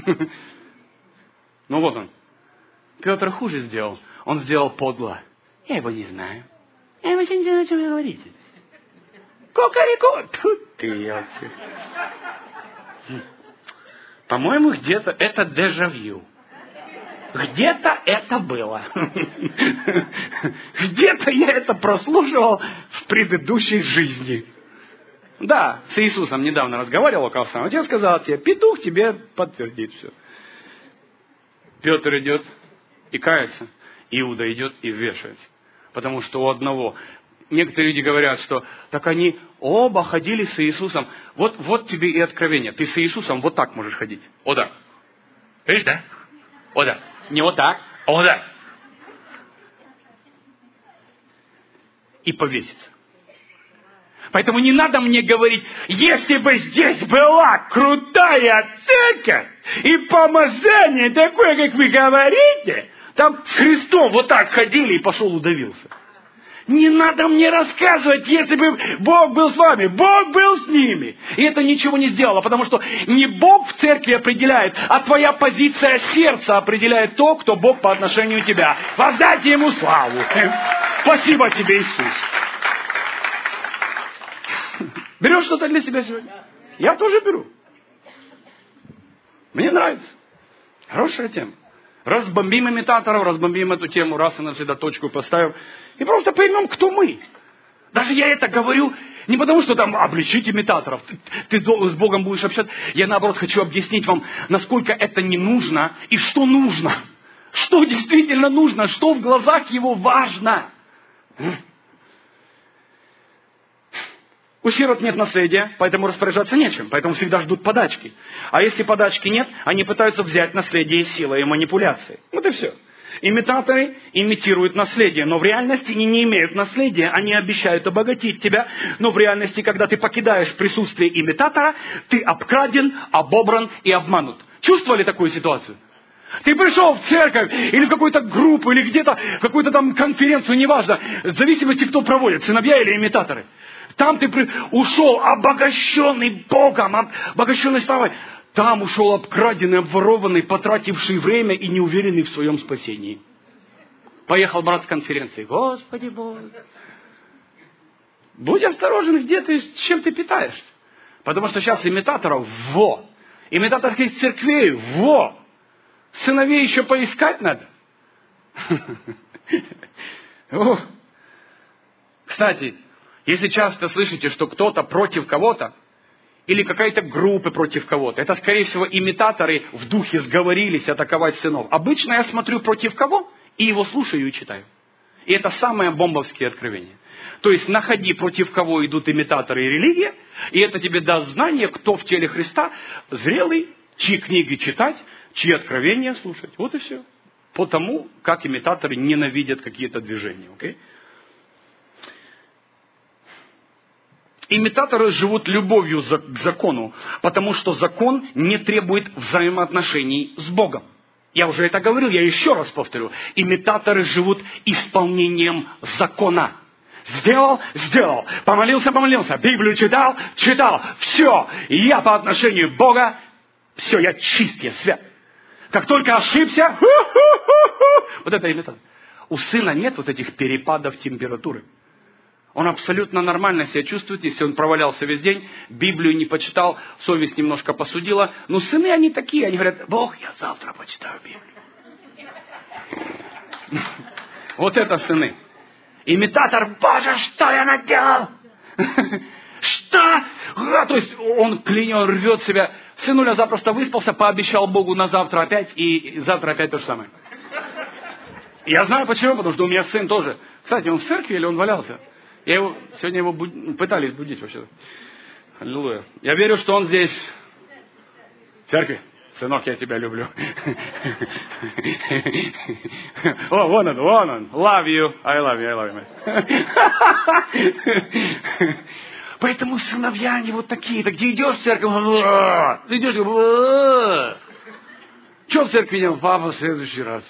Ну вот он. Петр хуже сделал. Он сделал подло. Я его не знаю. Я вообще не знаю, о чем вы говорите. Кукареку. Тут ты, елки. По-моему, где-то это дежавю. Где-то это было. Где-то я это прослушивал в предыдущей жизни. Да, с Иисусом недавно разговаривал, оказывается. Отец сказал тебе, петух тебе подтвердит все. Петр идет и кается. Иуда идет и вешается. Потому что у одного... Некоторые люди говорят, что так они оба ходили с Иисусом. Вот, вот тебе и откровение. Ты с Иисусом вот так можешь ходить. О да. Видишь, да? О да. Не вот так. О да. И повеситься. Поэтому не надо мне говорить, если бы здесь была крутая церковь и помазание такое, как вы говорите, там с Христом вот так ходили и пошел удавился. Не надо мне рассказывать, если бы Бог был с вами. Бог был с ними. И это ничего не сделало, потому что не Бог в церкви определяет, а твоя позиция сердца определяет то, кто Бог по отношению к тебе. Воздайте Ему славу. Спасибо тебе, Иисус. Берешь что-то для себя сегодня? Я тоже беру. Мне нравится. Хорошая тема. Разбомбим имитаторов, разбомбим эту тему, раз и навсегда точку поставим. И просто поймем, кто мы. Даже я это говорю не потому, что там обличить имитаторов. Ты, ты с Богом будешь общаться. Я наоборот хочу объяснить вам, насколько это не нужно и что нужно. Что действительно нужно, что в глазах Его важно. У сирот нет наследия, поэтому распоряжаться нечем. Поэтому всегда ждут подачки. А если подачки нет, они пытаются взять наследие силой и манипуляцией. Вот и все. Имитаторы имитируют наследие, но в реальности они не имеют наследия. Они обещают обогатить тебя, но в реальности, когда ты покидаешь присутствие имитатора, ты обкраден, обобран и обманут. Чувствовали такую ситуацию? Ты пришел в церковь или в какую-то группу, или где-то в какую-то там конференцию, неважно, в зависимости, кто проводит, сыновья или имитаторы. Там ты при... ушел обогащенный Богом, обогащенный славой. Там ушел обкраденный, обворованный, потративший время и неуверенный в своем спасении. Поехал брат с конференции. Господи Боже. Будь осторожен, где ты, чем ты питаешься. Потому что сейчас имитаторов во. Имитаторских церквей во. Сыновей еще поискать надо. Кстати, если часто слышите, что кто-то против кого-то, или какая-то группа против кого-то, это, скорее всего, имитаторы в духе сговорились атаковать сынов. Обычно я смотрю против кого, и его слушаю и читаю. И это самое бомбовские откровения. То есть, находи, против кого идут имитаторы и религия, и это тебе даст знание, кто в теле Христа зрелый, чьи книги читать, чьи откровения слушать. Вот и все. По тому, как имитаторы ненавидят какие-то движения. Okay? Имитаторы живут любовью к закону, потому что закон не требует взаимоотношений с Богом. Я уже это говорил, я еще раз повторю. Имитаторы живут исполнением закона. Сделал, сделал. Помолился, помолился. Библию читал, читал. Все. И я по отношению к Богу, все, я чист, я свят. Как только ошибся, вот это имитатор. У сына нет вот этих перепадов температуры. Он абсолютно нормально себя чувствует, если он провалялся весь день, Библию не почитал, совесть немножко посудила. Но сыны, они такие, они говорят, Бог, я завтра почитаю Библию. Вот это сыны. Имитатор, Боже, что я наделал? Что? То есть он клянет, рвет себя. Сынуля запросто выспался, пообещал Богу на завтра опять, и завтра опять то же самое. Я знаю почему, потому что у меня сын тоже. Кстати, он в церкви или он валялся? Я его, сегодня его буд... пытались будить вообще. Аллилуйя. Я верю, что он здесь. В церкви. Сынок, я тебя люблю. О, вон он, вон он. Love you. I love you, I love you. Поэтому сыновья, они вот такие. Так где идешь в церковь? Ты идешь, что в церкви делал? Папа, в следующий раз.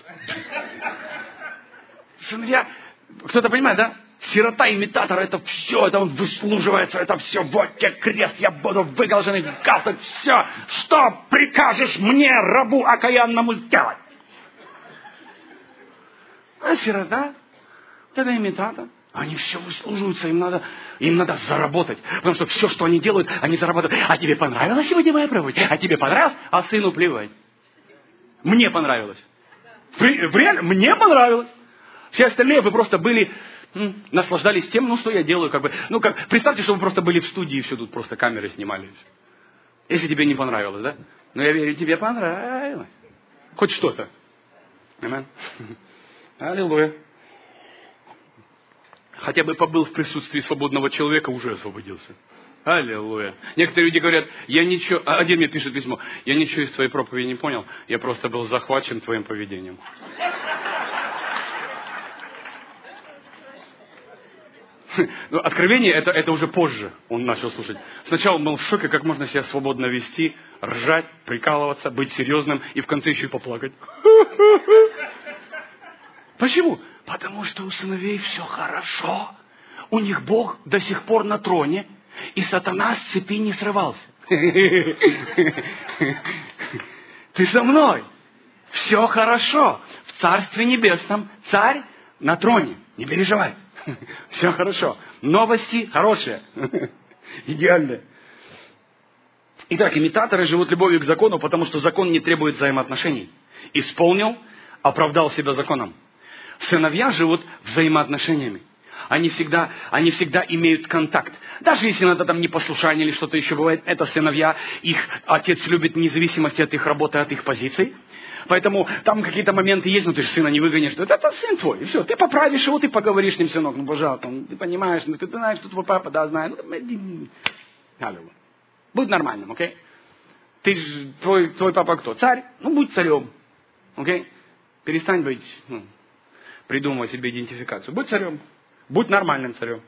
Сыновья, кто-то понимает, да? Сирота, имитатор, это все, это он выслуживается, это все, вот тебе крест, я буду выголженный галстук, все, что прикажешь мне, рабу окаянному, сделать? А сирота, Это имитатор. Они все выслуживаются, им надо, им надо заработать. Потому что все, что они делают, они зарабатывают. А тебе понравилось сегодня моя проповедь? А тебе понравилось? А сыну плевать. Мне понравилось. Реально, мне понравилось. Все остальные вы просто были, м, наслаждались тем, ну что я делаю, как бы. Ну как, представьте, что вы просто были в студии, и все тут просто камеры снимали. Если тебе не понравилось, да? Но я верю, тебе понравилось. Хоть что-то. Аминь. Аллилуйя. Хотя бы побыл в присутствии свободного человека, уже освободился. Аллилуйя. Некоторые люди говорят, я ничего... Один мне пишет письмо, я ничего из твоей проповеди не понял, я просто был захвачен твоим поведением. Ну, откровение это, это уже позже он начал слушать. Сначала он был в шоке, как можно себя свободно вести, ржать, прикалываться, быть серьезным и в конце еще и поплакать. Почему? Потому что у сыновей все хорошо. У них Бог до сих пор на троне, и сатана с цепи не срывался. Ты со мной. Все хорошо. В Царстве Небесном царь на троне. Не переживай. Все хорошо. Новости хорошие. Идеальные. Итак, имитаторы живут любовью к закону, потому что закон не требует взаимоотношений. Исполнил, оправдал себя законом. Сыновья живут взаимоотношениями. Они всегда, они всегда имеют контакт. Даже если иногда там непослушание или что-то еще бывает, это сыновья. Их отец любит вне зависимости от их работы, от их позиций. Поэтому там какие-то моменты есть, но ты же сына не выгонишь. Это, это сын твой. И все. Ты поправишь его, ты поговоришь с ним, сынок. Ну, пожалуйста, ну, ты понимаешь, ну, ты, ты знаешь, что твой папа, да, знает. Ну, будь нормальным, окей? Ты ж, твой, твой папа кто? Царь? Ну, будь царем. Окей? Перестань быть... Ну, придумывать себе идентификацию. Будь царем. Будь нормальным царем.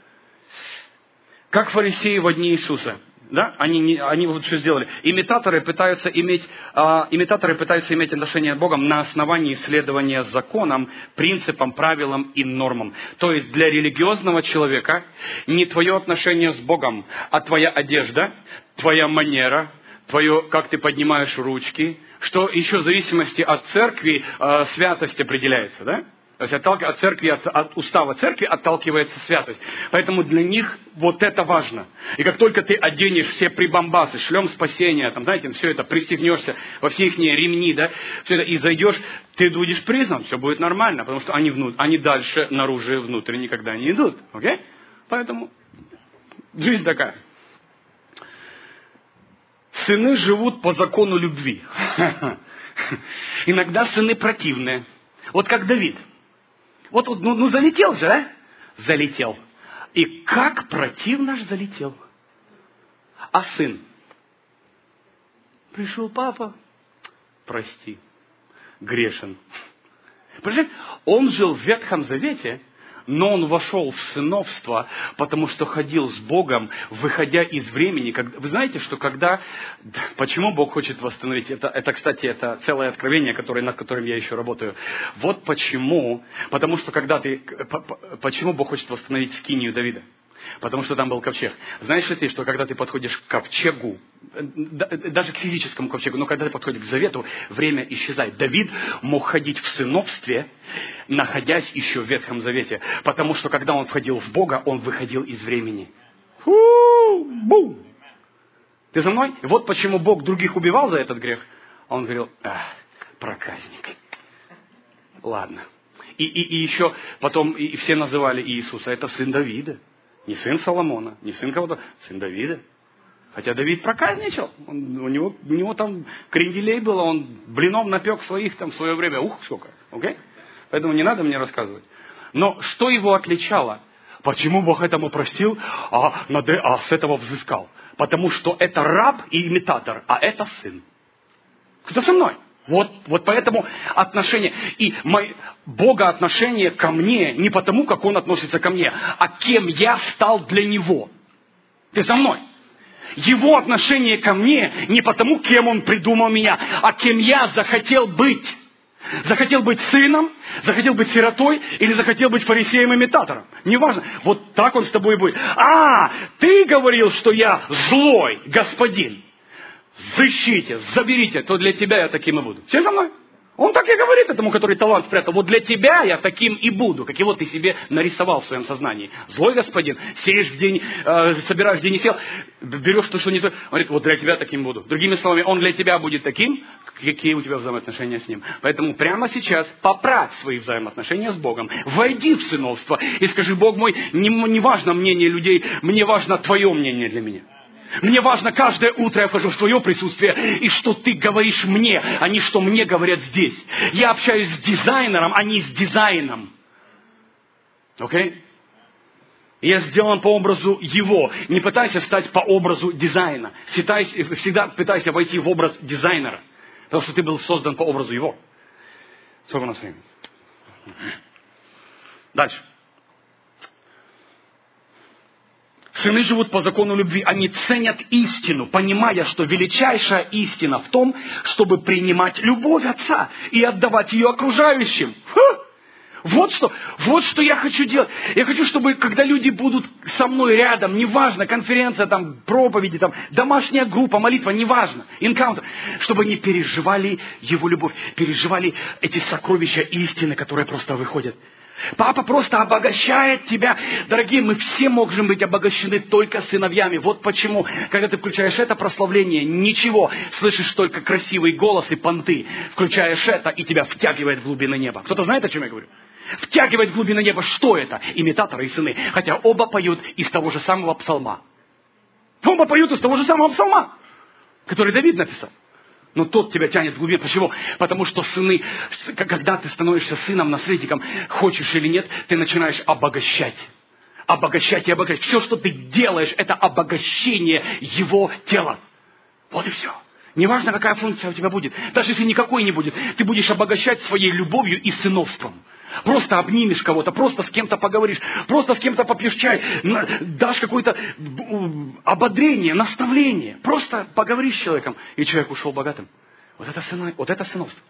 Как фарисеи во дни Иисуса. Да? Они, не, они вот что сделали. Имитаторы пытаются иметь, а, имитаторы пытаются иметь отношение с Богом на основании исследования законам, принципам, правилам и нормам. То есть для религиозного человека не твое отношение с Богом, а твоя одежда, твоя манера, твое, как ты поднимаешь ручки, что еще в зависимости от церкви а, святость определяется, да? То есть от церкви, от, от устава церкви отталкивается святость. Поэтому для них вот это важно. И как только ты оденешь все прибамбасы, шлем спасения, там, знаете, все это, пристегнешься во все их ремни, да, все это, и зайдешь, ты будешь признан, все будет нормально, потому что они, внут, они дальше, наружу и внутрь никогда не идут. Окей? Поэтому жизнь такая. Сыны живут по закону любви. Иногда сыны противные. Вот как Давид. Вот, вот ну, ну залетел же, а? Залетел. И как противно ж залетел. А сын? Пришел папа, прости, грешен. Понимаете, он жил в Ветхом Завете, но он вошел в сыновство, потому что ходил с Богом, выходя из времени. Вы знаете, что когда... Почему Бог хочет восстановить? Это, это, кстати, это целое откровение, которое, над которым я еще работаю. Вот почему. Потому что когда ты... Почему Бог хочет восстановить скинию Давида? Потому что там был ковчег. Знаешь ли ты, что когда ты подходишь к ковчегу, даже к физическому ковчегу, но когда ты подходишь к завету, время исчезает. Давид мог ходить в сыновстве, находясь еще в Ветхом Завете. Потому что когда он входил в Бога, он выходил из времени. Фу-бу! Ты за мной? И вот почему Бог других убивал за этот грех. Он говорил, ах, проказник. Ладно. И, и, и еще потом и все называли Иисуса, это сын Давида. Не сын Соломона, не сын кого-то, сын Давида. Хотя Давид проказничал. Он, у, него, у него там кренделей было, он блинов напек своих там в свое время. Ух, сколько. Okay? Поэтому не надо мне рассказывать. Но что его отличало? Почему Бог этому простил, а, а с этого взыскал? Потому что это раб и имитатор, а это сын. Кто со мной? Вот, вот поэтому отношение, и мое, Бога отношение ко мне не потому, как Он относится ко мне, а кем я стал для Него. Ты со мной? Его отношение ко мне не потому, кем Он придумал меня, а кем я захотел быть. Захотел быть сыном, захотел быть сиротой или захотел быть фарисеем-имитатором. Неважно. Вот так Он с тобой будет. А, ты говорил, что я злой господин. Защите, заберите, то для тебя я таким и буду. Все со мной? Он так и говорит этому, который талант спрятал. Вот для тебя я таким и буду, как его ты себе нарисовал в своем сознании. Злой господин, сеешь в день, э, собираешь в день и сел, берешь то, что не то. Он говорит, вот для тебя таким буду. Другими словами, он для тебя будет таким, какие у тебя взаимоотношения с ним. Поэтому прямо сейчас поправь свои взаимоотношения с Богом. Войди в сыновство и скажи, Бог мой, не, не важно мнение людей, мне важно твое мнение для меня. Мне важно, каждое утро я вхожу в твое присутствие, и что ты говоришь мне, а не что мне говорят здесь. Я общаюсь с дизайнером, а не с дизайном. Окей? Okay? Я сделан по образу его. Не пытайся стать по образу дизайна. Всегда, всегда пытайся войти в образ дизайнера. Потому что ты был создан по образу его. Сколько у нас времени? Дальше. Сыны живут по закону любви, они ценят истину, понимая, что величайшая истина в том, чтобы принимать любовь Отца и отдавать ее окружающим. Фу! Вот что, вот что я хочу делать. Я хочу, чтобы, когда люди будут со мной рядом, неважно, конференция, там, проповеди, там, домашняя группа, молитва, неважно, энкаунтер, чтобы они переживали Его любовь, переживали эти сокровища истины, которые просто выходят. Папа просто обогащает тебя. Дорогие, мы все можем быть обогащены только сыновьями. Вот почему, когда ты включаешь это прославление, ничего, слышишь только красивый голос и понты. Включаешь это, и тебя втягивает в глубины неба. Кто-то знает, о чем я говорю? Втягивает в глубины неба. Что это? Имитаторы и сыны. Хотя оба поют из того же самого псалма. Оба поют из того же самого псалма, который Давид написал. Но тот тебя тянет в глубину. Почему? Потому что сыны, когда ты становишься сыном, наследником, хочешь или нет, ты начинаешь обогащать. Обогащать и обогащать. Все, что ты делаешь, это обогащение его тела. Вот и все. Неважно, какая функция у тебя будет. Даже если никакой не будет, ты будешь обогащать своей любовью и сыновством. Просто обнимешь кого-то, просто с кем-то поговоришь, просто с кем-то попьешь чай, дашь какое-то ободрение, наставление. Просто поговоришь с человеком, и человек ушел богатым. Вот это, сына, вот это сыновство.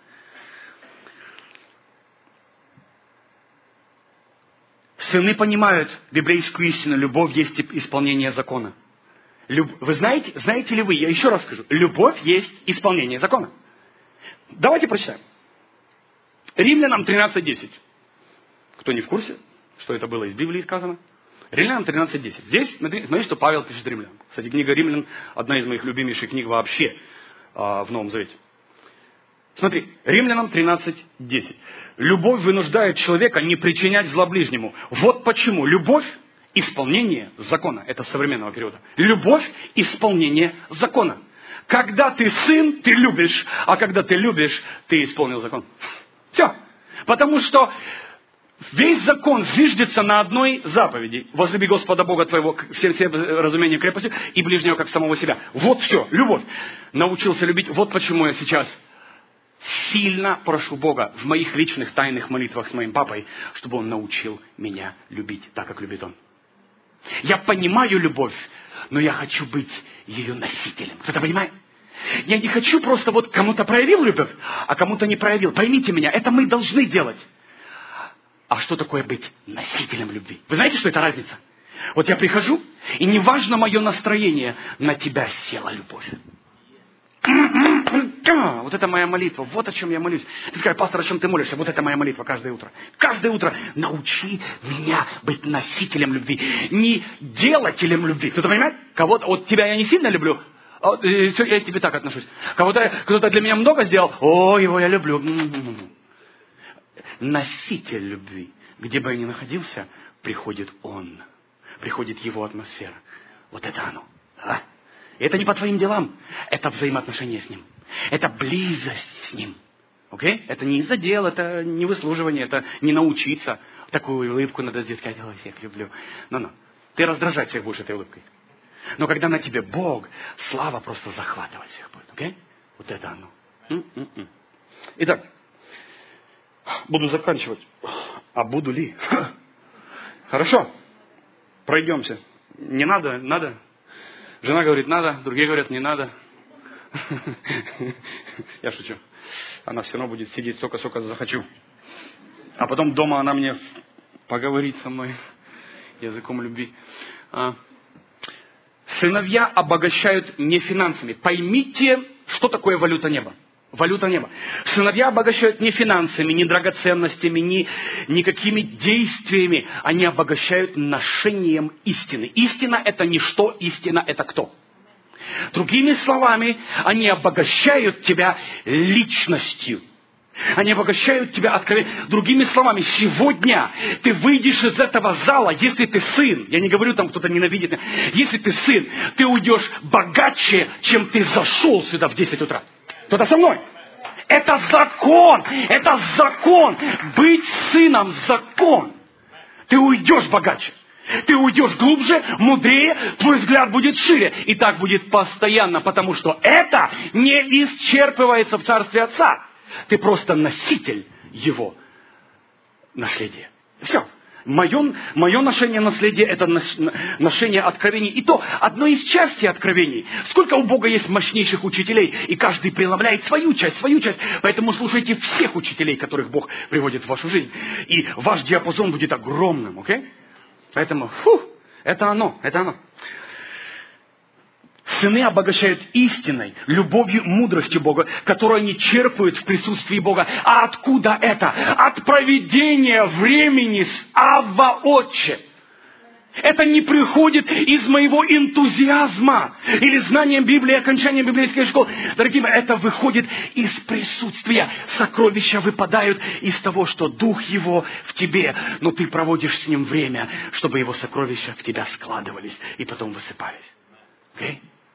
Сыны понимают библейскую истину. Любовь есть исполнение закона. Люб... Вы знаете, знаете ли вы, я еще раз скажу, любовь есть исполнение закона. Давайте прочитаем. Римлянам тринадцать десять. Кто не в курсе, что это было из Библии сказано? Римлянам тринадцать десять. Здесь, смотрите, что Павел пишет Римлянам. Кстати, книга Римлян одна из моих любимейших книг вообще а, в Новом Завете. Смотри, Римлянам тринадцать десять. Любовь вынуждает человека не причинять зла ближнему. Вот почему. Любовь – исполнение закона. Это с современного периода. Любовь – исполнение закона. Когда ты сын, ты любишь, а когда ты любишь, ты исполнил закон. Все. Потому что весь закон зиждется на одной заповеди. Возлюби Господа Бога твоего всем всем разумением и крепостью и ближнего, как самого себя. Вот все. Любовь. Научился любить. Вот почему я сейчас сильно прошу Бога в моих личных тайных молитвах с моим папой, чтобы он научил меня любить так, как любит он. Я понимаю любовь, но я хочу быть ее носителем. Кто-то понимает? Я не хочу просто вот кому-то проявил любовь, а кому-то не проявил. Поймите меня, это мы должны делать. А что такое быть носителем любви? Вы знаете, что это разница? Вот я прихожу, и неважно мое настроение, на тебя села любовь. Вот это моя молитва, вот о чем я молюсь. Ты скажешь, пастор, о чем ты молишься? Вот это моя молитва каждое утро. Каждое утро научи меня быть носителем любви, не делателем любви. Кто-то понимает? Кого-то, вот тебя я не сильно люблю, а, э, все, я к тебе так отношусь. Кого-то, кто-то для меня много сделал, о, его я люблю. Носитель любви. Где бы я ни находился, приходит он. Приходит его атмосфера. Вот это оно. А? Это не по твоим делам. Это взаимоотношения с ним. Это близость с ним. Окей? Okay? Это не из-за дел, это не выслуживание, это не научиться. Такую улыбку надо сделать, я всех люблю. Но-но. Ты раздражать всех будешь этой улыбкой. Но когда на тебе Бог, слава просто захватывать всех будет. Окей? Okay? Вот это оно. М-м-м. Итак. Буду заканчивать. А буду ли? Хорошо. Пройдемся. Не надо, надо. Жена говорит, надо. Другие говорят, не надо. Я шучу. Она все равно будет сидеть столько, сколько захочу. А потом дома она мне поговорит со мной языком любви. А. Сыновья обогащают не финансами. Поймите, что такое валюта неба. Валюта неба. Сыновья обогащают не финансами, не драгоценностями, не никакими действиями. Они обогащают ношением истины. Истина – это не что, истина – это кто. Другими словами, они обогащают тебя личностью. Они обогащают тебя откровением. Другими словами, сегодня ты выйдешь из этого зала, если ты сын, я не говорю, там кто-то ненавидит, если ты сын, ты уйдешь богаче, чем ты зашел сюда в десять утра. Кто-то со мной? Это закон, это закон. Быть сыном – закон. Ты уйдешь богаче. Ты уйдешь глубже, мудрее, твой взгляд будет шире. И так будет постоянно, потому что это не исчерпывается в Царстве Отца. Ты просто носитель его наследия. Все. Мое, мое ношение наследия – это ношение откровений. И то, одно из частей откровений. Сколько у Бога есть мощнейших учителей, и каждый преломляет свою часть, свою часть. Поэтому слушайте всех учителей, которых Бог приводит в вашу жизнь. И ваш диапазон будет огромным, окей? Okay? Поэтому, фу, это оно, это оно. Сыны обогащают истиной, любовью, мудростью Бога, которую они черпают в присутствии Бога. А откуда это? От проведения времени с Авва Отче. Это не приходит из моего энтузиазма или знания Библии, окончания библейской школы. Дорогие мои, это выходит из присутствия. Сокровища выпадают из того, что Дух Его в тебе, но ты проводишь с Ним время, чтобы Его сокровища в тебя складывались и потом высыпались. Okay?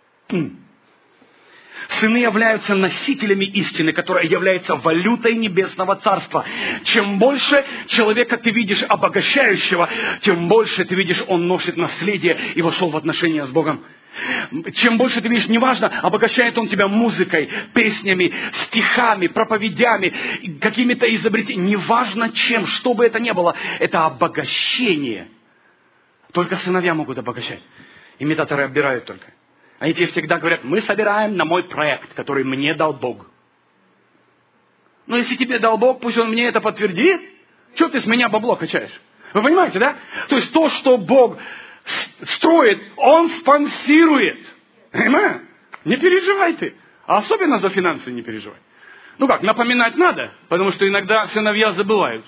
Сыны являются носителями истины, которая является валютой небесного царства. Чем больше человека ты видишь обогащающего, тем больше ты видишь, он носит наследие и вошел в отношения с Богом. Чем больше ты видишь, неважно, обогащает он тебя музыкой, песнями, стихами, проповедями, какими-то изобретениями, неважно чем, что бы это ни было, это обогащение. Только сыновья могут обогащать. Имитаторы оббирают только. Они тебе всегда говорят, мы собираем на мой проект, который мне дал Бог. Но если тебе дал Бог, пусть Он мне это подтвердит. Чего ты с меня бабло качаешь? Вы понимаете, да? То есть то, что Бог строит, Он спонсирует. Понимаешь? Не переживай ты. А особенно за финансы не переживай. Ну как, напоминать надо, потому что иногда сыновья забывают.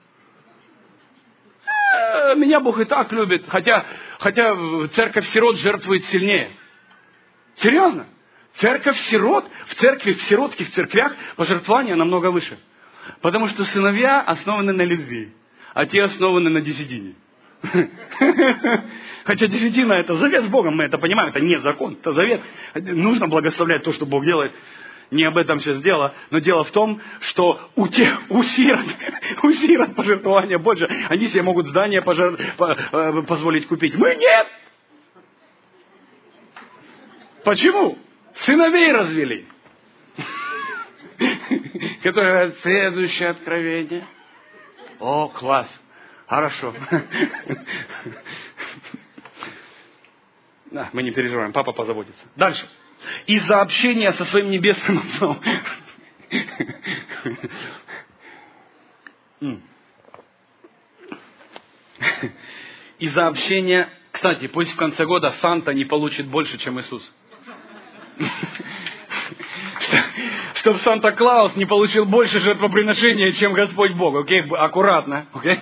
Э, меня Бог и так любит. Хотя, хотя церковь сирот жертвует сильнее. Серьезно? Церковь сирот, в церкви, в сиротских церквях пожертвования намного выше. Потому что сыновья основаны на любви, а те основаны на десятине. Хотя десятина – это завет с Богом, мы это понимаем, это не закон, это завет. Нужно благословлять то, что Бог делает. Не об этом сейчас дело, но дело в том, что у, тех, у, сирот, у сирот пожертвования больше. Они себе могут здание пожер... позволить купить. Мы нет! Почему? Сыновей развели. Которые говорят, следующее откровение. О, класс. Хорошо. Да, мы не переживаем, папа позаботится. Дальше. Из-за общения со своим небесным Отцом. Из-за общения... Кстати, пусть в конце года Санта не получит больше, чем Иисус. Чтобы Санта-Клаус не получил больше жертвоприношения, чем Господь Бог. Окей? Аккуратно. Окей?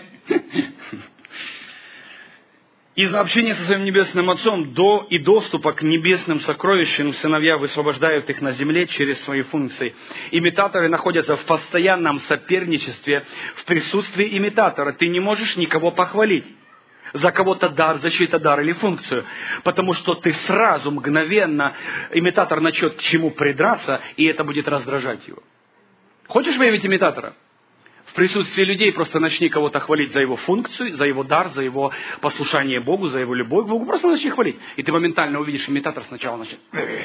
Из-за общения со своим небесным Отцом до и доступа к небесным сокровищам сыновья высвобождают их на земле через свои функции. Имитаторы находятся в постоянном соперничестве в присутствии имитатора. Ты не можешь никого похвалить за кого-то дар, за чей-то дар или функцию. Потому что ты сразу, мгновенно, имитатор начнет к чему придраться, и это будет раздражать его. Хочешь выявить имитатора? В присутствии людей просто начни кого-то хвалить за его функцию, за его дар, за его послушание Богу, за его любовь к Богу. Просто начни хвалить. И ты моментально увидишь, имитатор сначала начнет.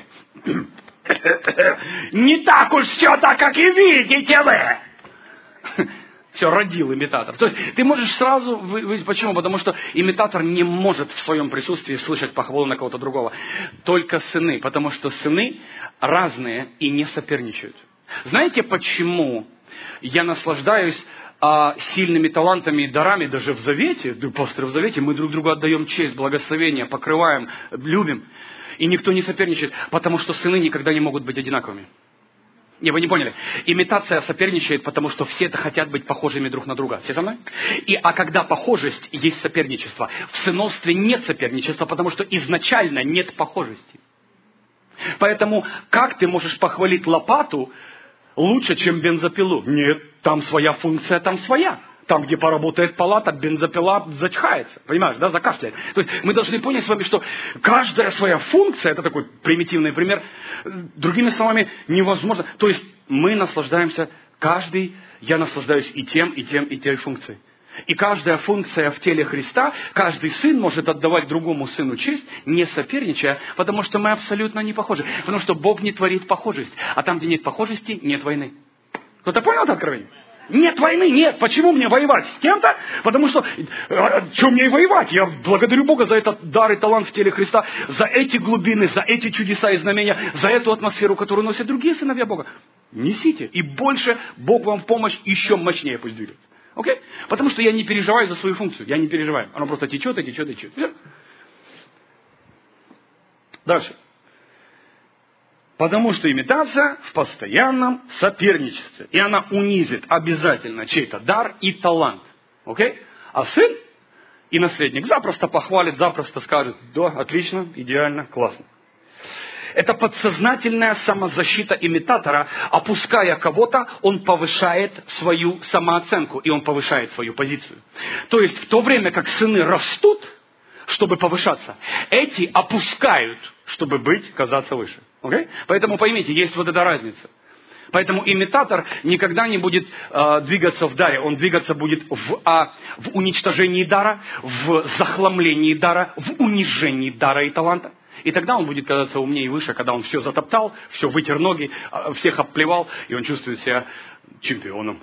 Не так уж все так, как и видите вы. Все, родил имитатор. То есть ты можешь сразу выявить, почему? Потому что имитатор не может в своем присутствии слышать похвалу на кого-то другого. Только сыны. Потому что сыны разные и не соперничают. Знаете, почему я наслаждаюсь а, сильными талантами и дарами даже в Завете? Пасторы, в Завете мы друг другу отдаем честь, благословение, покрываем, любим. И никто не соперничает. Потому что сыны никогда не могут быть одинаковыми. Не, вы не поняли. Имитация соперничает, потому что все это хотят быть похожими друг на друга. Все со мной? И, а когда похожесть, есть соперничество. В сыновстве нет соперничества, потому что изначально нет похожести. Поэтому как ты можешь похвалить лопату лучше, чем бензопилу? Нет, там своя функция, там своя. Там, где поработает палата, бензопила зачхается. Понимаешь, да, закашляет. То есть мы должны понять с вами, что каждая своя функция, это такой примитивный пример, другими словами, невозможно. То есть мы наслаждаемся, каждый, я наслаждаюсь и тем, и тем, и той функцией. И каждая функция в теле Христа, каждый сын может отдавать другому сыну честь, не соперничая, потому что мы абсолютно не похожи. Потому что Бог не творит похожесть. А там, где нет похожести, нет войны. Кто-то понял это откровение? Нет войны, нет. Почему мне воевать с кем-то? Потому что, что мне и воевать? Я благодарю Бога за этот дар и талант в теле Христа, за эти глубины, за эти чудеса и знамения, за эту атмосферу, которую носят другие сыновья Бога. Несите. И больше Бог вам в помощь, еще мощнее пусть двигается. Окей? Okay? Потому что я не переживаю за свою функцию. Я не переживаю. Оно просто течет и течет и течет. Все? Дальше. Потому что имитация в постоянном соперничестве. И она унизит обязательно чей-то дар и талант. Окей? А сын и наследник запросто похвалит, запросто скажет: да, отлично, идеально, классно. Это подсознательная самозащита имитатора. Опуская кого-то, он повышает свою самооценку, и он повышает свою позицию. То есть в то время как сыны растут, чтобы повышаться, эти опускают, чтобы быть, казаться выше. Okay? Поэтому поймите, есть вот эта разница. Поэтому имитатор никогда не будет э, двигаться в даре. Он двигаться будет в, а, в уничтожении дара, в захламлении дара, в унижении дара и таланта. И тогда он будет казаться умнее и выше, когда он все затоптал, все вытер ноги, всех обплевал, и он чувствует себя чемпионом.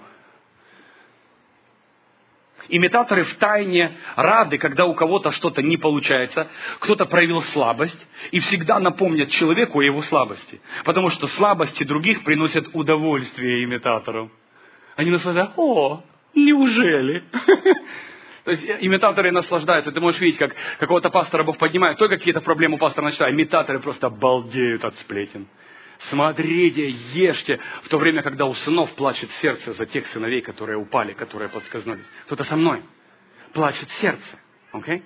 Имитаторы втайне рады, когда у кого-то что-то не получается, кто-то проявил слабость, и всегда напомнят человеку о его слабости. Потому что слабости других приносят удовольствие имитаторам. Они наслаждаются: о, неужели? То есть имитаторы наслаждаются. Ты можешь видеть, как какого-то пастора Бог поднимает, только какие-то проблемы у пастора начинает. Имитаторы просто балдеют от сплетен. Смотрите, ешьте, в то время, когда у сынов плачет сердце за тех сыновей, которые упали, которые подскользнулись. Кто-то со мной. Плачет сердце. Окей? Okay?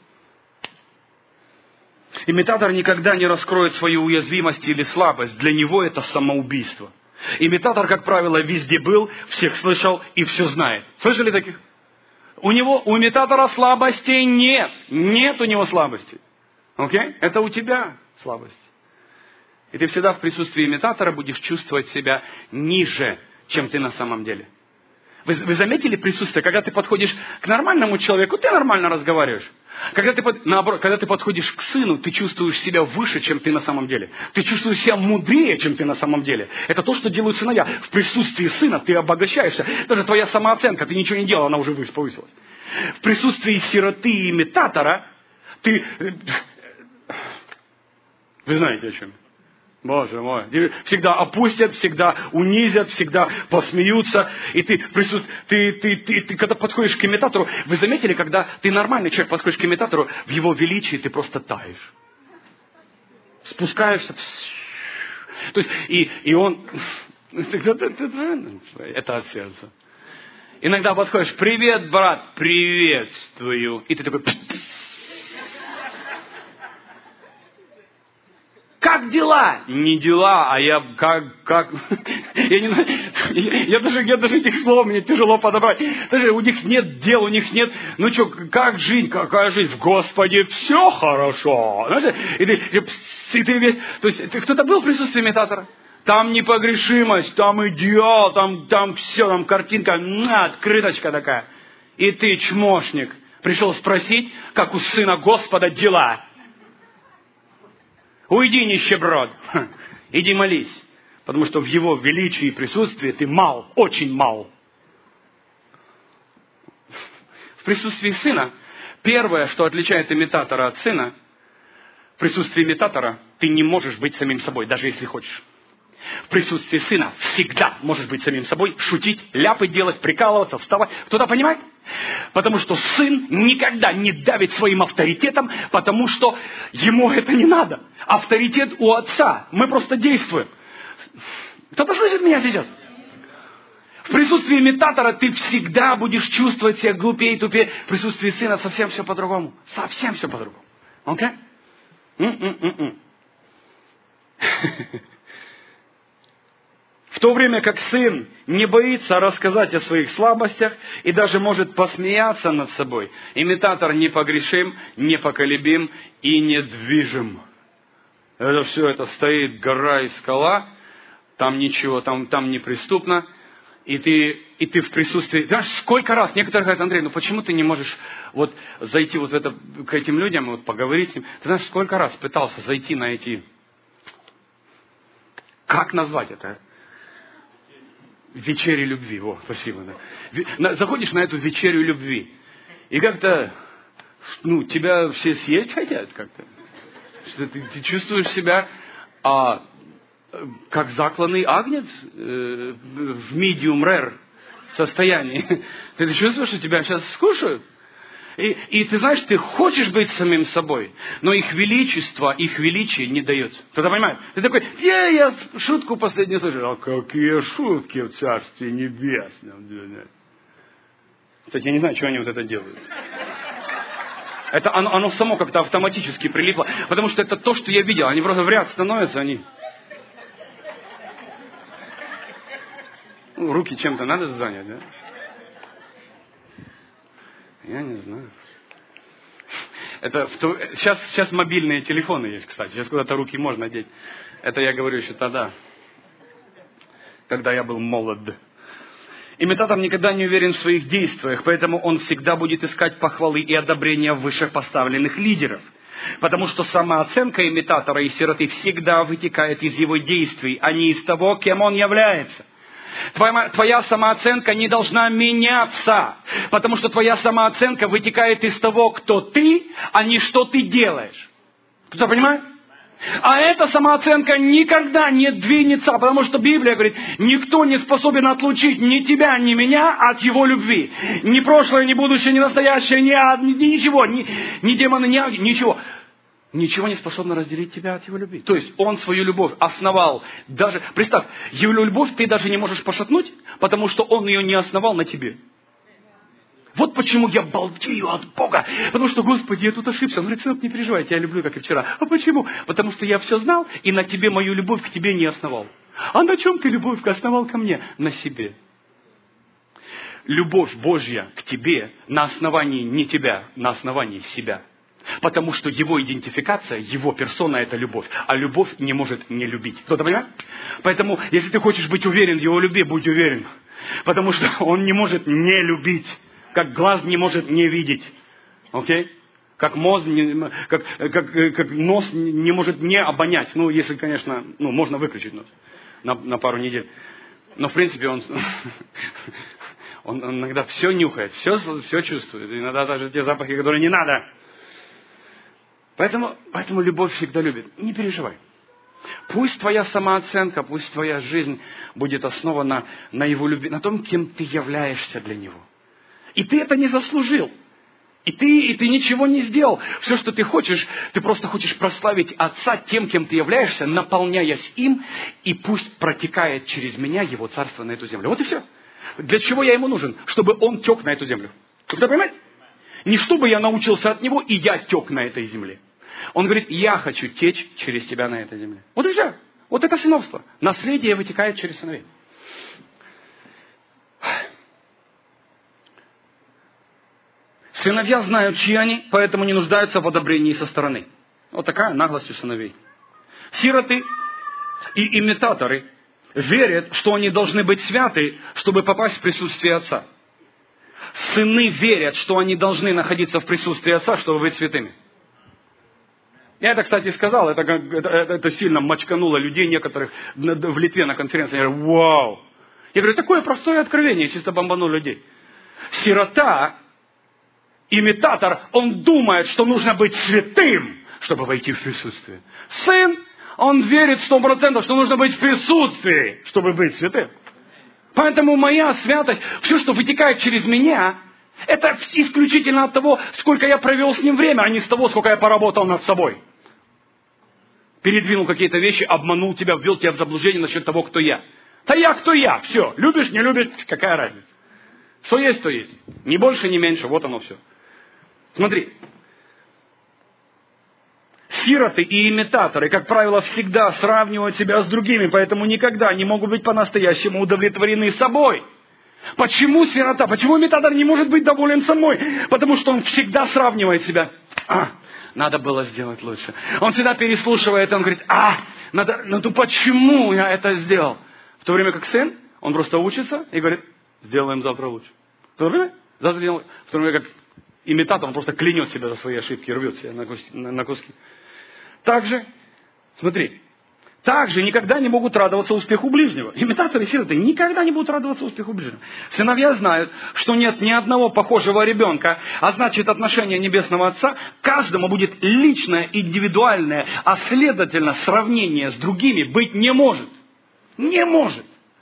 Имитатор никогда не раскроет свою уязвимость или слабость. Для него это самоубийство. Имитатор, как правило, везде был, всех слышал и все знает. Слышали таких? У него, у имитатора слабостей нет. Нет у него слабостей. Окей? Okay? Это у тебя слабость. И ты всегда в присутствии имитатора будешь чувствовать себя ниже, чем ты на самом деле. Вы, вы заметили присутствие, когда ты подходишь к нормальному человеку, ты нормально разговариваешь. Когда ты, наоборот, когда ты подходишь к сыну, ты чувствуешь себя выше, чем ты на самом деле. Ты чувствуешь себя мудрее, чем ты на самом деле. Это то, что делают сыновья. В присутствии сына ты обогащаешься. Даже твоя самооценка, ты ничего не делал, она уже повысилась. В присутствии сироты и имитатора ты... Вы знаете о чем? Боже мой. Всегда опустят, всегда унизят, всегда посмеются. И ты, присут... ты, ты, ты, ты когда подходишь к имитатору, вы заметили, когда ты нормальный человек подходишь к имитатору, в его величии ты просто таешь. Спускаешься. То есть, и, и он... Это от сердца. Иногда подходишь: привет, брат, приветствую. И ты такой... Как дела? Не дела, а я как... как... я, не... я, даже, я даже этих слов мне тяжело подобрать. Даже у них нет дел, у них нет... Ну что, как жить? Какая жизнь? В Господе все хорошо. Знаете? И ты, и ты весь... То есть, ты, кто-то был в присутствии имитатора? Там непогрешимость, там идеал, там, там все, там картинка, на, открыточка такая. И ты, чмошник, пришел спросить, как у сына Господа дела. Уйди, нищеброд, иди молись, потому что в его величии и присутствии ты мал, очень мал. В присутствии сына, первое, что отличает имитатора от сына, в присутствии имитатора ты не можешь быть самим собой, даже если хочешь. В присутствии сына всегда можешь быть самим собой, шутить, ляпы делать, прикалываться, вставать. Кто-то понимает? Потому что сын никогда не давит своим авторитетом, потому что ему это не надо. Авторитет у отца. Мы просто действуем. Кто-то слышит меня сейчас? В присутствии имитатора ты всегда будешь чувствовать себя глупее и тупее. В присутствии сына совсем все по-другому. Совсем все по-другому. Окей? Okay? В то время как сын не боится рассказать о своих слабостях и даже может посмеяться над собой, имитатор непогрешим, непоколебим и недвижим. Это все, это стоит гора и скала, там ничего, там, там неприступно, и ты, и ты в присутствии... Знаешь, сколько раз некоторые говорят: Андрей, ну почему ты не можешь вот зайти вот в это, к этим людям, вот поговорить с ним? Ты знаешь, сколько раз пытался зайти на эти... Как назвать это? Вечери любви. Во, спасибо. Да. Заходишь на эту вечерю любви. И как-то, ну, тебя все съесть хотят как-то. Что ты, ты чувствуешь себя а, как закланный агнец э, в medium rare состоянии. Ты, ты чувствуешь, что тебя сейчас скушают? И, и ты знаешь, ты хочешь быть самим собой, но их величество, их величие не дает. Кто-то понимает? Ты такой: я, я шутку последнюю слышал. А какие шутки в Царстве Небесном. Кстати, я не знаю, что они вот это делают. Это оно, оно само как-то автоматически прилипло. Потому что это то, что я видел. Они просто в ряд становятся, они... Ну, руки чем-то надо занять, да? Я не знаю. Это в то... сейчас, сейчас мобильные телефоны есть, кстати. Сейчас куда-то руки можно деть. Это я говорю еще тогда, когда я был молод. Имитатор никогда не уверен в своих действиях, поэтому он всегда будет искать похвалы и одобрения высших поставленных лидеров. Потому что самооценка имитатора и сироты всегда вытекает из его действий, а не из того, кем он является. Твоя, твоя самооценка не должна меняться, потому что твоя самооценка вытекает из того, кто ты, а не что ты делаешь. Кто-то понимает? А эта самооценка никогда не двинется, потому что Библия говорит: никто не способен отлучить ни тебя, ни меня от его любви. Ни прошлое, ни будущее, ни настоящее, ни, ни ничего, ни, ни демоны, ни ангелы, ничего. Ничего не способно разделить тебя от его любви. То есть он свою любовь основал. Даже, представь, его любовь ты даже не можешь пошатнуть, потому что он ее не основал на тебе. Вот почему я балдею от Бога. Потому что, Господи, я тут ошибся. Он говорит: сынок, не переживай, я тебя люблю, как и вчера. А почему? Потому что я все знал, и на тебе мою любовь к тебе не основал. А на чем ты любовь основал ко мне? На себе. Любовь Божья к тебе на основании не тебя, на основании себя. Потому что его идентификация, его персона – это любовь. А любовь не может не любить. Кто-то понимает? Поэтому, если ты хочешь быть уверен в его любви, будь уверен. Потому что он не может не любить. Как глаз не может не видеть. Окей? Okay? Как, мозг не, как, как, как нос не может не обонять. Ну, если, конечно, ну, можно выключить нос на, на пару недель. Но, в принципе, он, он иногда все нюхает, все, все чувствует. Иногда даже те запахи, которые не надо. Поэтому, поэтому любовь всегда любит. Не переживай. Пусть твоя самооценка, пусть твоя жизнь будет основана на его любви, на том, кем ты являешься для него. И ты это не заслужил. И ты, и ты ничего не сделал. Все, что ты хочешь, ты просто хочешь прославить Отца тем, кем ты являешься, наполняясь им, и пусть протекает через меня его царство на эту землю. Вот и все. Для чего я ему нужен? Чтобы он тек на эту землю. Кто понимает? Не чтобы я научился от него, и я тек на этой земле. Он говорит: я хочу течь через тебя на этой земле. Вот и все. Вот это сыновство. Наследие вытекает через сыновей. Сыновья знают, чьи они, поэтому не нуждаются в одобрении со стороны. Вот такая наглость у сыновей. Сироты и имитаторы верят, что они должны быть святы, чтобы попасть в присутствие Отца. Сыны верят, что они должны находиться в присутствии Отца, чтобы быть святыми. Я это, кстати, сказал, это, это, это сильно мочкануло людей некоторых в Литве на конференции. Я говорю: вау! Я говорю: такое простое откровение, чисто бомбануло людей. Сирота, имитатор, он думает, что нужно быть святым, чтобы войти в присутствие. Сын, он верит сто процентов, что нужно быть в присутствии, чтобы быть святым. Поэтому моя святость, все, что вытекает через меня, это исключительно от того, сколько я провел с ним время, а не с того, сколько я поработал над собой. Передвинул какие-то вещи, обманул тебя, ввел тебя в заблуждение насчет того, кто я. Да я кто я, все. Любишь, не любишь, какая разница. Что есть, то есть. Ни больше, ни меньше, вот оно все. Смотри. Сироты и имитаторы, как правило, всегда сравнивают себя с другими, поэтому никогда не могут быть по-настоящему удовлетворены собой. Почему сирота? Почему имитатор не может быть доволен собой? Потому что он всегда сравнивает себя. А, надо было сделать лучше. Он всегда переслушивает, он говорит, а, надо, ну то почему я это сделал? В то время как сын, он просто учится и говорит, сделаем завтра лучше. В то время, завтра делаем. В то время как имитатор, он просто клянет себя за свои ошибки, рвет себя на куски. На, на куски. Также, смотри, также никогда не могут радоваться успеху ближнего. Имитаторы и сироты никогда не будут радоваться успеху ближнего. Сыновья знают, что нет ни одного похожего ребенка, а значит отношение Небесного Отца каждому будет личное, индивидуальное, а следовательно сравнение с другими быть не может. Не может.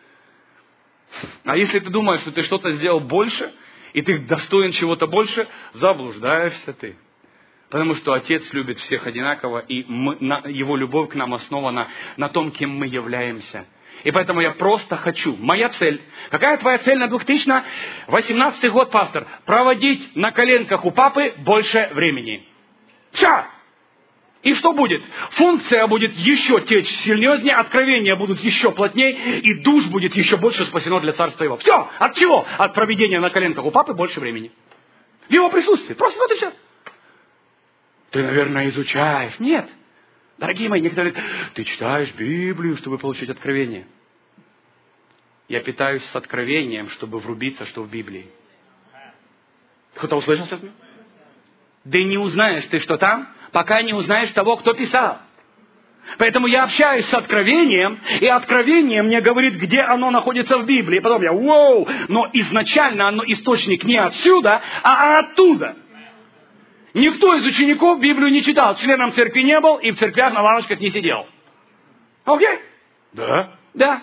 А если ты думаешь, что ты что-то сделал больше, и ты достоин чего-то больше, заблуждаешься ты. Потому что Отец любит всех одинаково, и мы, на, Его любовь к нам основана на том, кем мы являемся. И поэтому я просто хочу, моя цель, какая твоя цель на две тысячи восемнадцатый год, пастор? Проводить на коленках у папы больше времени. Все! И что будет? Функция будет еще течь серьезнее, откровения будут еще плотнее, и душ будет еще больше спасено для Царства Его. Все! От чего? От проведения на коленках у папы больше времени. В Его присутствии. Просто вот и все. Ты, наверное, изучаешь. Нет. Дорогие мои, некоторые говорят, ты читаешь Библию, чтобы получить откровение. Я питаюсь с откровением, чтобы врубиться, что в Библии. Кто-то услышал сейчас? Да и не узнаешь ты, что там, пока не узнаешь того, кто писал. Поэтому я общаюсь с откровением, и откровение мне говорит, где оно находится в Библии. И потом я, воу, но изначально оно источник не отсюда, а оттуда. Никто из учеников Библию не читал, членом церкви не был и в церквях на лавочках не сидел. Окей? Да. Да.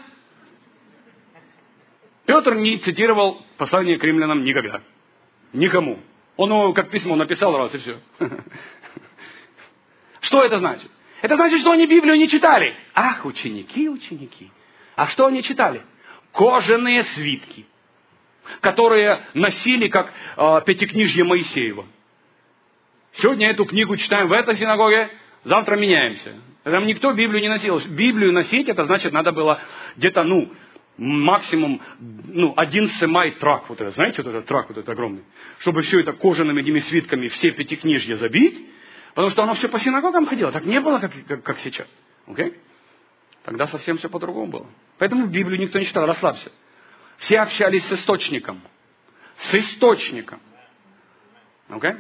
Петр не цитировал послание к римлянам никогда. Никому. Он его как письмо написал раз и все. Что это значит? Это значит, что они Библию не читали. Ах, ученики, ученики. А что они читали? Кожаные свитки, которые носили как э, пятикнижье Моисеева. Сегодня эту книгу читаем в этой синагоге, завтра меняемся. Там никто Библию не носил. Библию носить, это значит, надо было где-то, ну, максимум, ну, один семай трак, вот это, знаете, вот этот трак, вот этот огромный, чтобы все это кожаными этими свитками, все пятикнижья забить, потому что оно все по синагогам ходило. Так не было, как, как, как сейчас. Okay? Тогда совсем все по-другому было. Поэтому Библию никто не читал, расслабься. Все общались с источником. С источником. Okay?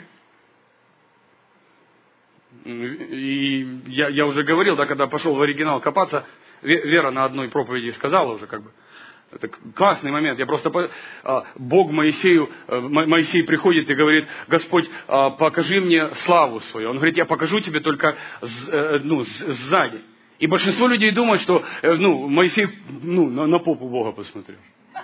И я, я уже говорил, да, когда пошел в оригинал копаться, Вера на одной проповеди сказала уже, как бы, это классный момент. Я просто, Бог Моисею, Моисей приходит и говорит, Господь, покажи мне славу свою. Он говорит, я покажу тебе только, ну, сзади. И большинство людей думают, что, ну, Моисей, ну, на, на попу Бога посмотрел.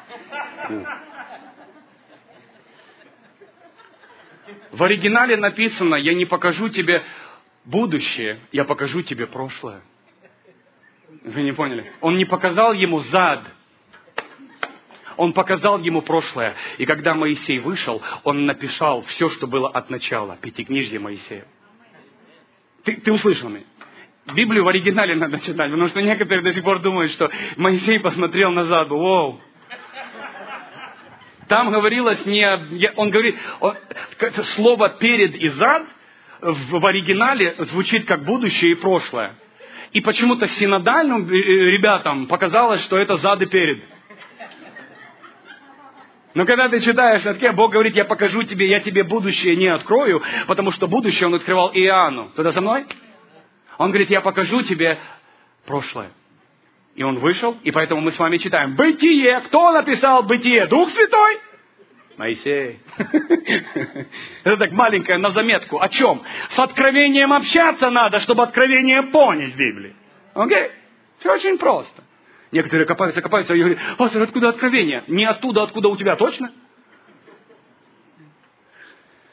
В оригинале написано, я не покажу тебе будущее, я покажу тебе прошлое. Вы не поняли? Он не показал ему зад. Он показал ему прошлое. И когда Моисей вышел, он написал все, что было от начала. Пятикнижье Моисея. Ты, ты услышал меня? Библию в оригинале надо читать, потому что некоторые до сих пор думают, что Моисей посмотрел назад. Воу! Там говорилось не... Он говорит... Он, слово «перед» и «зад» в, в оригинале звучит как будущее и прошлое. И почему-то синодальным ребятам показалось, что это «зад» и «перед». Но когда ты читаешь, Бог говорит, я покажу тебе, я тебе будущее не открою, потому что будущее Он открывал Иоанну. Ты со мной? Он говорит, я покажу тебе прошлое. И он вышел, и поэтому мы с вами читаем «Бытие». Кто написал «Бытие»? Дух Святой? Моисей. Это так маленькое на заметку. О чем? С откровением общаться надо, чтобы откровение понять в Библии. Окей? Все очень просто. Некоторые копаются, копаются и говорят, пастор, откуда откровение? Не оттуда, откуда у тебя, точно?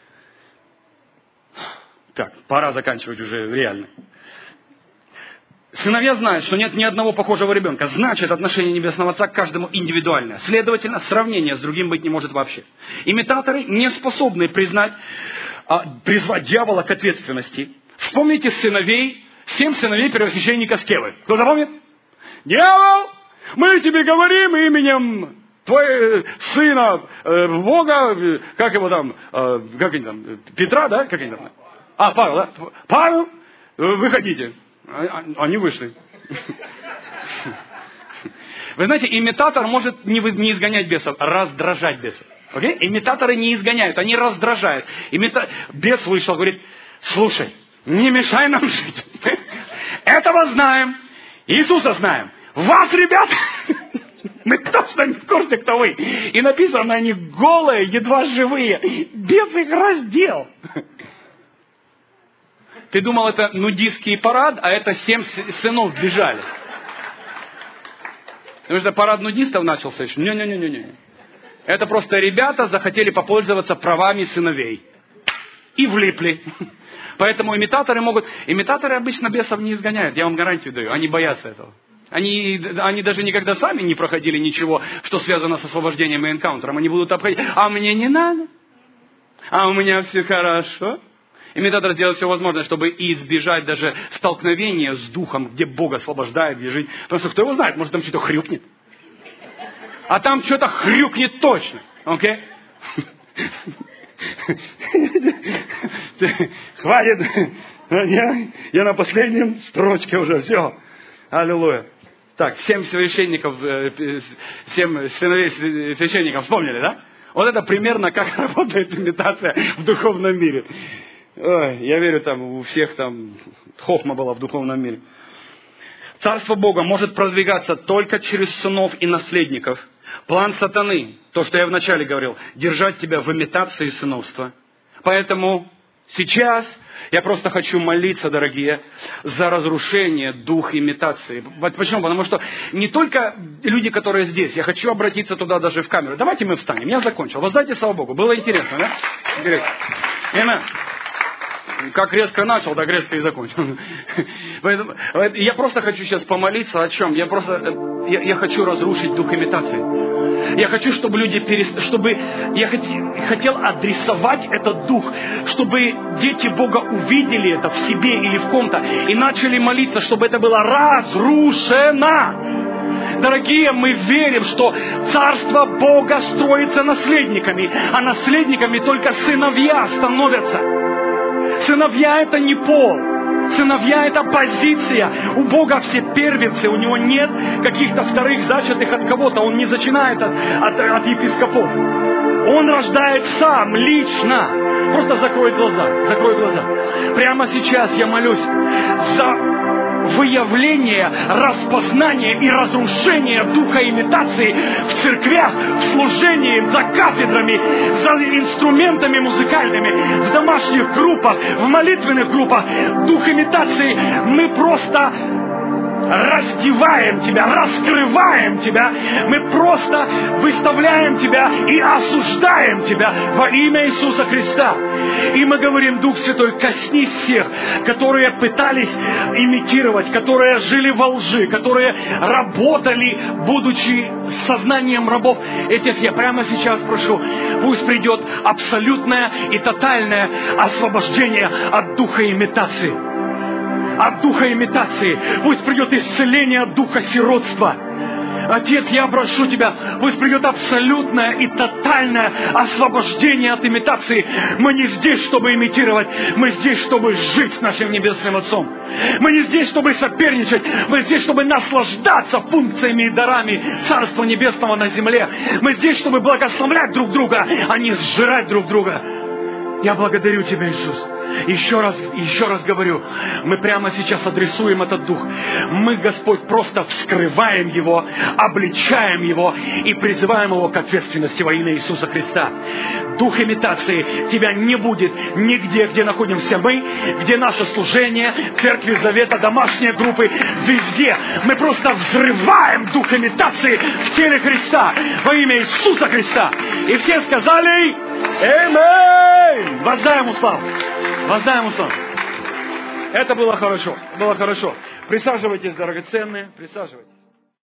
Так, пора заканчивать уже реально. Сыновья знают, что нет ни одного похожего ребенка. Значит, отношение Небесного Отца к каждому индивидуальное. Следовательно, сравнение с другим быть не может вообще. Имитаторы не способны признать, а, призвать дьявола к ответственности. Вспомните сыновей, семь сыновей первосвященника Скевы. Кто запомнит? Дьявол, мы тебе говорим именем твоего сына, э, Бога, э, как его там, э, как они там, Петра, да? Как они там? А, Павел, да? Павел, выходите. Они вышли. Вы знаете, имитатор может не изгонять бесов, а раздражать бесов. Okay? Имитаторы не изгоняют, они раздражают. Имита... Бес вышел, говорит, слушай, не мешай нам жить. Этого знаем, Иисуса знаем. Вас, ребят, мы точно не в курсе, кто вы. И написано, они голые, едва живые. Бес их раздел. Ты думал, это нудистский парад, а это семь сынов бежали. Потому что парад нудистов начался еще. Не-не-не-не. Это просто ребята захотели попользоваться правами сыновей. И влипли. Поэтому имитаторы могут... Имитаторы обычно бесов не изгоняют, я вам гарантию даю. Они боятся этого. Они, они даже никогда сами не проходили ничего, что связано с освобождением и энкаунтером. Они будут обходить. А мне не надо. А у меня все хорошо. Имитатор сделает все возможное, чтобы избежать даже столкновения с духом, где Бог освобождает, где жить. Потому что кто его знает, может там что-то хрюкнет. А там что-то хрюкнет точно. Окей? Хватит. Я, я на последнем строчке уже. Все. Аллилуйя. Так, семь священников, семь сыновей священников вспомнили, да? Вот это примерно как работает имитация в духовном мире. Ой, я верю, там у всех там хохма была в духовном мире. Царство Бога может продвигаться только через сынов и наследников. План сатаны, то, что я вначале говорил, держать тебя в имитации сыновства. Поэтому сейчас я просто хочу молиться, дорогие, за разрушение духа имитации. Почему? Потому что не только люди, которые здесь, я хочу обратиться туда даже в камеру. Давайте мы встанем, я закончил. Воздайте слава Богу. Было интересно, да? Интересно. Как резко начал, так резко и закончил. Поэтому, я просто хочу сейчас помолиться о чем? Я просто, я, я хочу разрушить дух имитации. Я хочу, чтобы люди перест... чтобы я хот... хотел адресовать этот дух, чтобы дети Бога увидели это в себе или в ком-то и начали молиться, чтобы это было разрушено. Дорогие, мы верим, что Царство Бога строится наследниками, а наследниками только сыновья становятся. Сыновья — это не пол. Сыновья — это позиция. У Бога все первенцы. У Него нет каких-то вторых зачатых от кого-то. Он не зачинает от, от, от епископов. Он рождает сам, лично. Просто закрой глаза. Закрой глаза. Прямо сейчас я молюсь за выявление, распознание и разрушение духа имитации в церквях, в служении, за кафедрами, за инструментами музыкальными, в домашних группах, в молитвенных группах. Дух имитации мы просто раздеваем тебя, раскрываем тебя. Мы просто выставляем тебя и осуждаем тебя во имя Иисуса Христа. И мы говорим: Дух Святой, коснись всех, которые пытались имитировать, которые жили во лжи, которые работали, будучи сознанием рабов. Этих я прямо сейчас прошу, пусть придет абсолютное и тотальное освобождение от духа имитации. От духа имитации. Пусть придет исцеление от духа сиротства. Отец, я прошу Тебя, пусть придет абсолютное и тотальное освобождение от имитации. Мы не здесь, чтобы имитировать. Мы здесь, чтобы жить с нашим Небесным Отцом. Мы не здесь, чтобы соперничать. Мы здесь, чтобы наслаждаться функциями и дарами Царства Небесного на земле. Мы здесь, чтобы благословлять друг друга, а не сжирать друг друга. Я благодарю Тебя, Иисус. Еще раз, еще раз говорю, мы прямо сейчас адресуем этот дух. Мы, Господь, просто вскрываем его, обличаем его и призываем его к ответственности во имя Иисуса Христа. Дух имитации тебя не будет нигде, где находимся мы, где наше служение, Церкви Завета, домашние группы, везде. Мы просто взрываем дух имитации в теле Христа во имя Иисуса Христа. И все сказали: Аминь! Воздай ему славу! Воздай ему славу! Это было хорошо. Было хорошо. Присаживайтесь, драгоценные. Присаживайтесь.